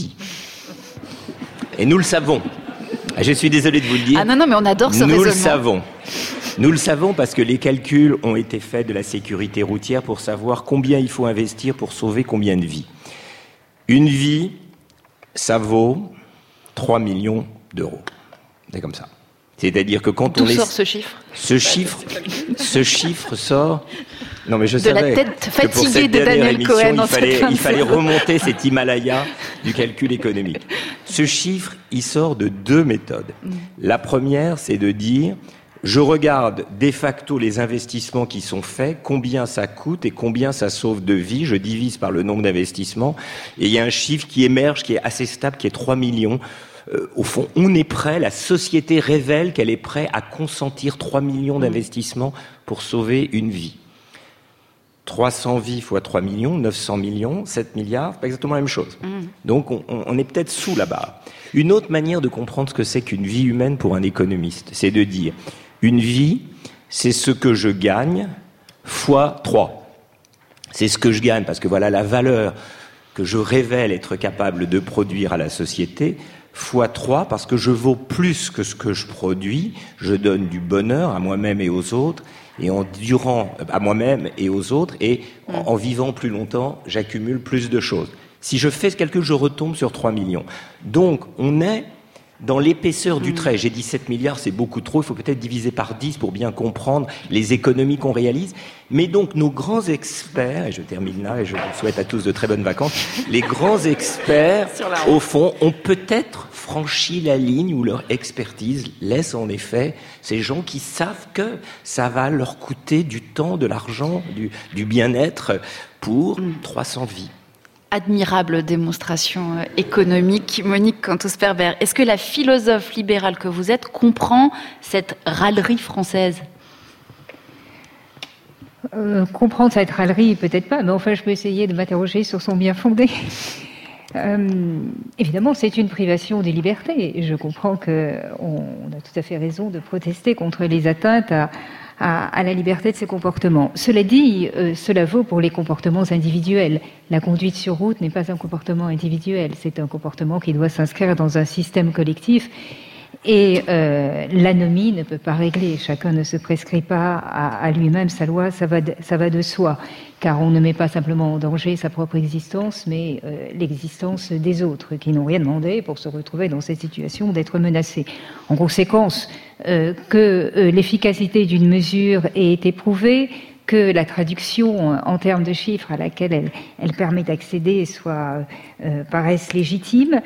Et nous le savons. Je suis désolé de vous le dire. Ah non, non, mais on adore ce nous raisonnement. Nous le savons. Nous le savons parce que les calculs ont été faits de la sécurité routière pour savoir combien il faut investir pour sauver combien de vies. Une vie, ça vaut trois millions d'euros. C'est comme ça. C'est-à-dire que quand D'où on est... sort ce chiffre ? Ce chiffre, ce chiffre sort... Non, mais je de savais la tête que pour fatiguée cette de Daniel émission, Cohen il en fallait, cette il fallait remonter cet Himalaya du calcul économique. Ce chiffre, il sort de deux méthodes. Mm. La première, c'est de dire, je regarde de facto les investissements qui sont faits, combien ça coûte et combien ça sauve de vies. Je divise par le nombre d'investissements. Et il y a un chiffre qui émerge, qui est assez stable, qui est trois millions. Euh, au fond, on est prêt, la société révèle qu'elle est prête à consentir trois millions d'investissements pour sauver une vie. trois cents vies fois trois millions, neuf cents millions, sept milliards, c'est pas exactement la même chose. Mmh. Donc on, on est peut-être sous la barre. Une autre manière de comprendre ce que c'est qu'une vie humaine pour un économiste, c'est de dire, une vie, c'est ce que je gagne fois trois. C'est ce que je gagne, parce que voilà la valeur que je révèle être capable de produire à la société, fois trois, parce que je vaux plus que ce que je produis, je donne du bonheur à moi-même et aux autres, et en durant à moi-même et aux autres, et en, en vivant plus longtemps, j'accumule plus de choses. Si je fais ce calcul, je retombe sur trois millions. Donc, on est dans l'épaisseur du trait. J'ai dit sept milliards, c'est beaucoup trop. Il faut peut-être diviser par dix pour bien comprendre les économies qu'on réalise. Mais donc, nos grands experts, et je termine là, et je vous souhaite à tous de très bonnes vacances, les grands experts, au fond, ont peut-être franchi la ligne où leur expertise laisse en effet ces gens qui savent que ça va leur coûter du temps, de l'argent, du, du bien-être pour trois cents vies. Admirable démonstration économique. Monique Cantos-Perber, est-ce que la philosophe libérale que vous êtes comprend cette râlerie française ? euh, Comprendre cette râlerie, peut-être pas, mais enfin je peux essayer de m'interroger sur son bien fondé. Euh, évidemment, c'est une privation des libertés. Je comprends qu'on a tout à fait raison de protester contre les atteintes à À, à la liberté de ses comportements. Cela dit, euh, cela vaut pour les comportements individuels. La conduite sur route n'est pas un comportement individuel, c'est un comportement qui doit s'inscrire dans un système collectif. Et euh, l'anomie ne peut pas régler. Chacun ne se prescrit pas à, à lui-même sa loi, ça va, de, ça va de soi. Car on ne met pas simplement en danger sa propre existence, mais euh, l'existence des autres, qui n'ont rien demandé pour se retrouver dans cette situation d'être menacés. En conséquence, euh, que euh, l'efficacité d'une mesure ait été prouvée, que la traduction en termes de chiffres à laquelle elle, elle permet d'accéder soit euh, paraisse légitime,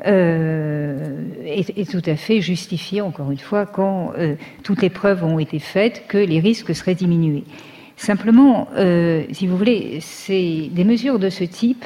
euh, est, est tout à fait justifiée, encore une fois, quand euh, toutes les preuves ont été faites que les risques seraient diminués. Simplement, euh, si vous voulez, c'est des mesures de ce type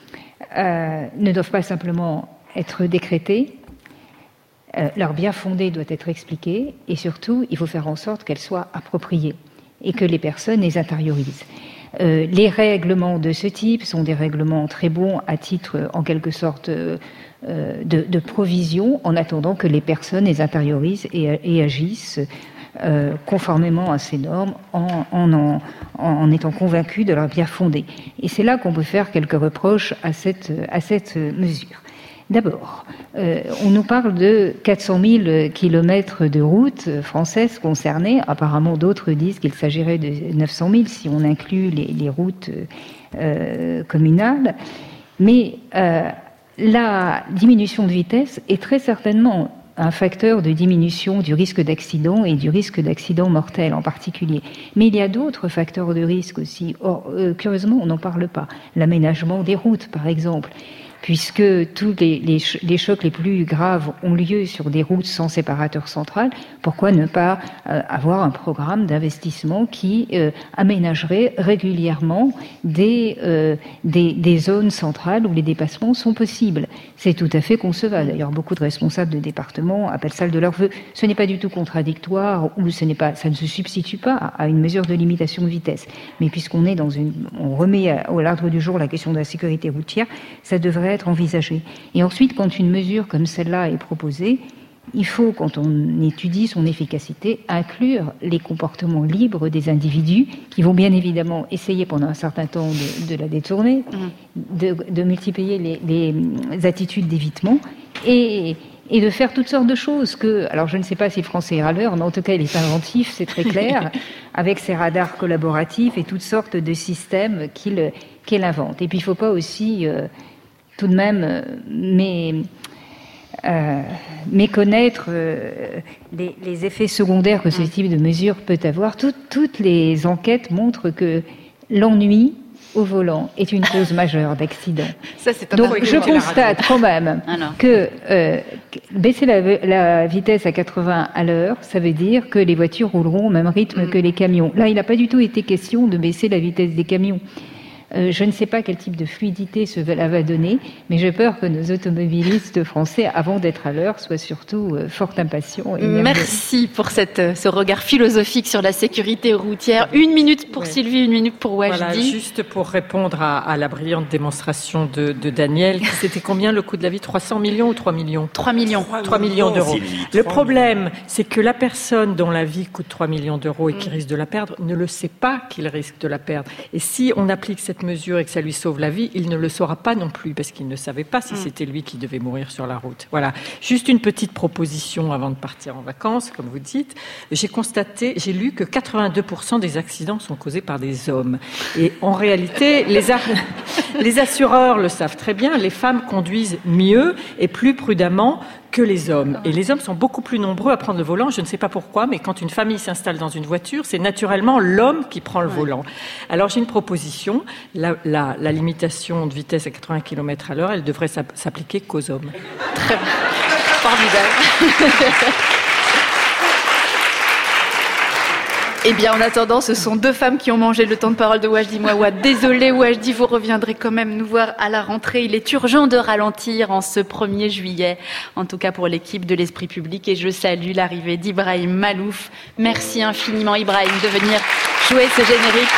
euh, ne doivent pas simplement être décrétées, euh, leur bien fondé doit être expliqué, et surtout, il faut faire en sorte qu'elles soient appropriées et que les personnes les intériorisent. Euh, les règlements de ce type sont des règlements très bons à titre, en quelque sorte, euh, de, de provision, en attendant que les personnes les intériorisent et, et agissent euh, conformément à ces normes, en, en, en, en étant convaincus de leur bien fondé. Et c'est là qu'on peut faire quelques reproches à cette, à cette mesure. D'abord, euh, on nous parle de quatre cent mille kilomètres de routes françaises concernées. Apparemment, d'autres disent qu'il s'agirait de neuf cent mille si on inclut les, les routes euh, communales. Mais euh, la diminution de vitesse est très certainement un facteur de diminution du risque d'accident et du risque d'accident mortel en particulier. Mais il y a d'autres facteurs de risque aussi. Or, euh, curieusement, on n'en parle pas. L'aménagement des routes, par exemple. Puisque tous les, les, les chocs les plus graves ont lieu sur des routes sans séparateur central, pourquoi ne pas euh, avoir un programme d'investissement qui euh, aménagerait régulièrement des, euh, des, des zones centrales où les dépassements sont possibles? C'est tout à fait concevable. D'ailleurs, beaucoup de responsables de départements appellent ça de leur vœu. Ce n'est pas du tout contradictoire ou ce n'est pas, ça ne se substitue pas à, à une mesure de limitation de vitesse. Mais puisqu'on est dans une, on remet à, à l'ordre du jour la question de la sécurité routière, ça devrait être envisagé. Et ensuite, quand une mesure comme celle-là est proposée, il faut, quand on étudie son efficacité, inclure les comportements libres des individus qui vont bien évidemment essayer pendant un certain temps de, de la détourner, de, de multiplier les, les attitudes d'évitement et, et de faire toutes sortes de choses que, alors je ne sais pas si le français est râleur, mais en tout cas il est inventif, c'est très clair, avec ses radars collaboratifs et toutes sortes de systèmes qu'il, qu'il invente. Et puis il ne faut pas aussi... Euh, tout de même, mais euh, méconnaître euh, les, les effets secondaires que ce type de mesure peut avoir. Tout, toutes les enquêtes montrent que l'ennui au volant est une cause majeure d'accident. Ça, c'est un Donc, je constate quand même Alors. que euh, baisser la, la vitesse à quatre-vingts à l'heure, ça veut dire que les voitures rouleront au même rythme mmh. que les camions. Là, il n'a pas du tout été question de baisser la vitesse des camions. Euh, je ne sais pas quel type de fluidité cela va donner, mais j'ai peur que nos automobilistes français, avant d'être à l'heure, soient surtout euh, fort impatients. Et Merci pour cette, ce regard philosophique sur la sécurité routière. Une minute pour ouais. Sylvie, une minute pour Wajdi. Voilà, juste pour répondre à, à la brillante démonstration de, de Daniel, c'était combien le coût de la vie? trois cents millions ou trois millions? trois millions. trois millions d'euros. Sylvie, le problème, c'est que la personne dont la vie coûte trois millions d'euros et qui risque de la perdre ne le sait pas qu'il risque de la perdre. Et si on applique cette cette mesure et que ça lui sauve la vie, il ne le saura pas non plus, parce qu'il ne savait pas si c'était lui qui devait mourir sur la route. Voilà. Juste une petite proposition avant de partir en vacances, comme vous dites. J'ai constaté, j'ai lu que quatre-vingt-deux pour cent des accidents sont causés par des hommes. Et en réalité, les, a... les assureurs le savent très bien, les femmes conduisent mieux et plus prudemment que les hommes. Et les hommes sont beaucoup plus nombreux à prendre le volant. Je ne sais pas pourquoi, mais quand une famille s'installe dans une voiture, c'est naturellement l'homme qui prend le ouais. volant. Alors j'ai une proposition. La, la, la limitation de vitesse à quatre-vingts kilomètres à l'heure, elle devrait s'appliquer qu'aux hommes. Très bien. Formidable. Eh bien, en attendant, ce sont deux femmes qui ont mangé le temps de parole de Wajdi Mouawad. Désolée, Wajdi, vous reviendrez quand même nous voir à la rentrée. Il est urgent de ralentir en ce premier juillet, en tout cas pour l'équipe de l'Esprit Public. Et je salue l'arrivée d'Ibrahim Malouf. Merci infiniment, Ibrahim, de venir jouer ce générique.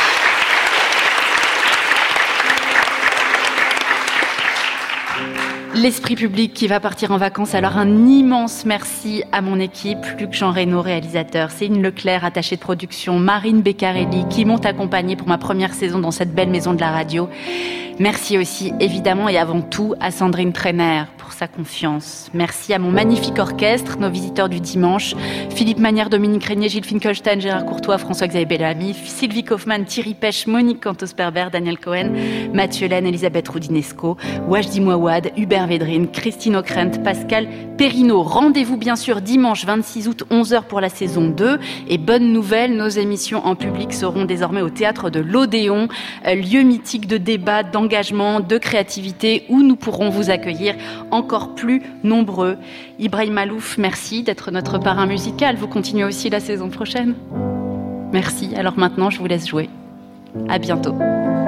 L'Esprit Public qui va partir en vacances. Alors un immense merci à mon équipe, Luc Jean Reynaud, réalisateur, Céline Leclerc, attachée de production, Marine Beccarelli, qui m'ont accompagnée pour ma première saison dans cette belle maison de la radio. Merci aussi, évidemment et avant tout, à Sandrine Trainer pour sa confiance. Merci à mon magnifique orchestre, nos visiteurs du dimanche, Philippe Manière, Dominique Régnier, Gilles Finkelstein, Gérard Courtois, François-Xavier Bellamy, Sylvie Kaufmann, Thierry Pêche, Monique Cantos-Perber, Daniel Cohen, Mathieu Laine, Elisabeth Roudinesco, Wajdi Mouawad, Hubert Védrine, Christine Ockrent, Pascal Perrineau. Rendez-vous bien sûr dimanche vingt-six août, onze heures pour la saison deux. Et bonne nouvelle, nos émissions en public seront désormais au théâtre de l'Odéon, lieu mythique de débat, d'engagement, de créativité, où nous pourrons vous accueillir encore plus nombreux. Ibrahim Malouf, merci d'être notre parrain musical. Vous continuez aussi la saison prochaine. Merci. Alors maintenant, je vous laisse jouer. À bientôt.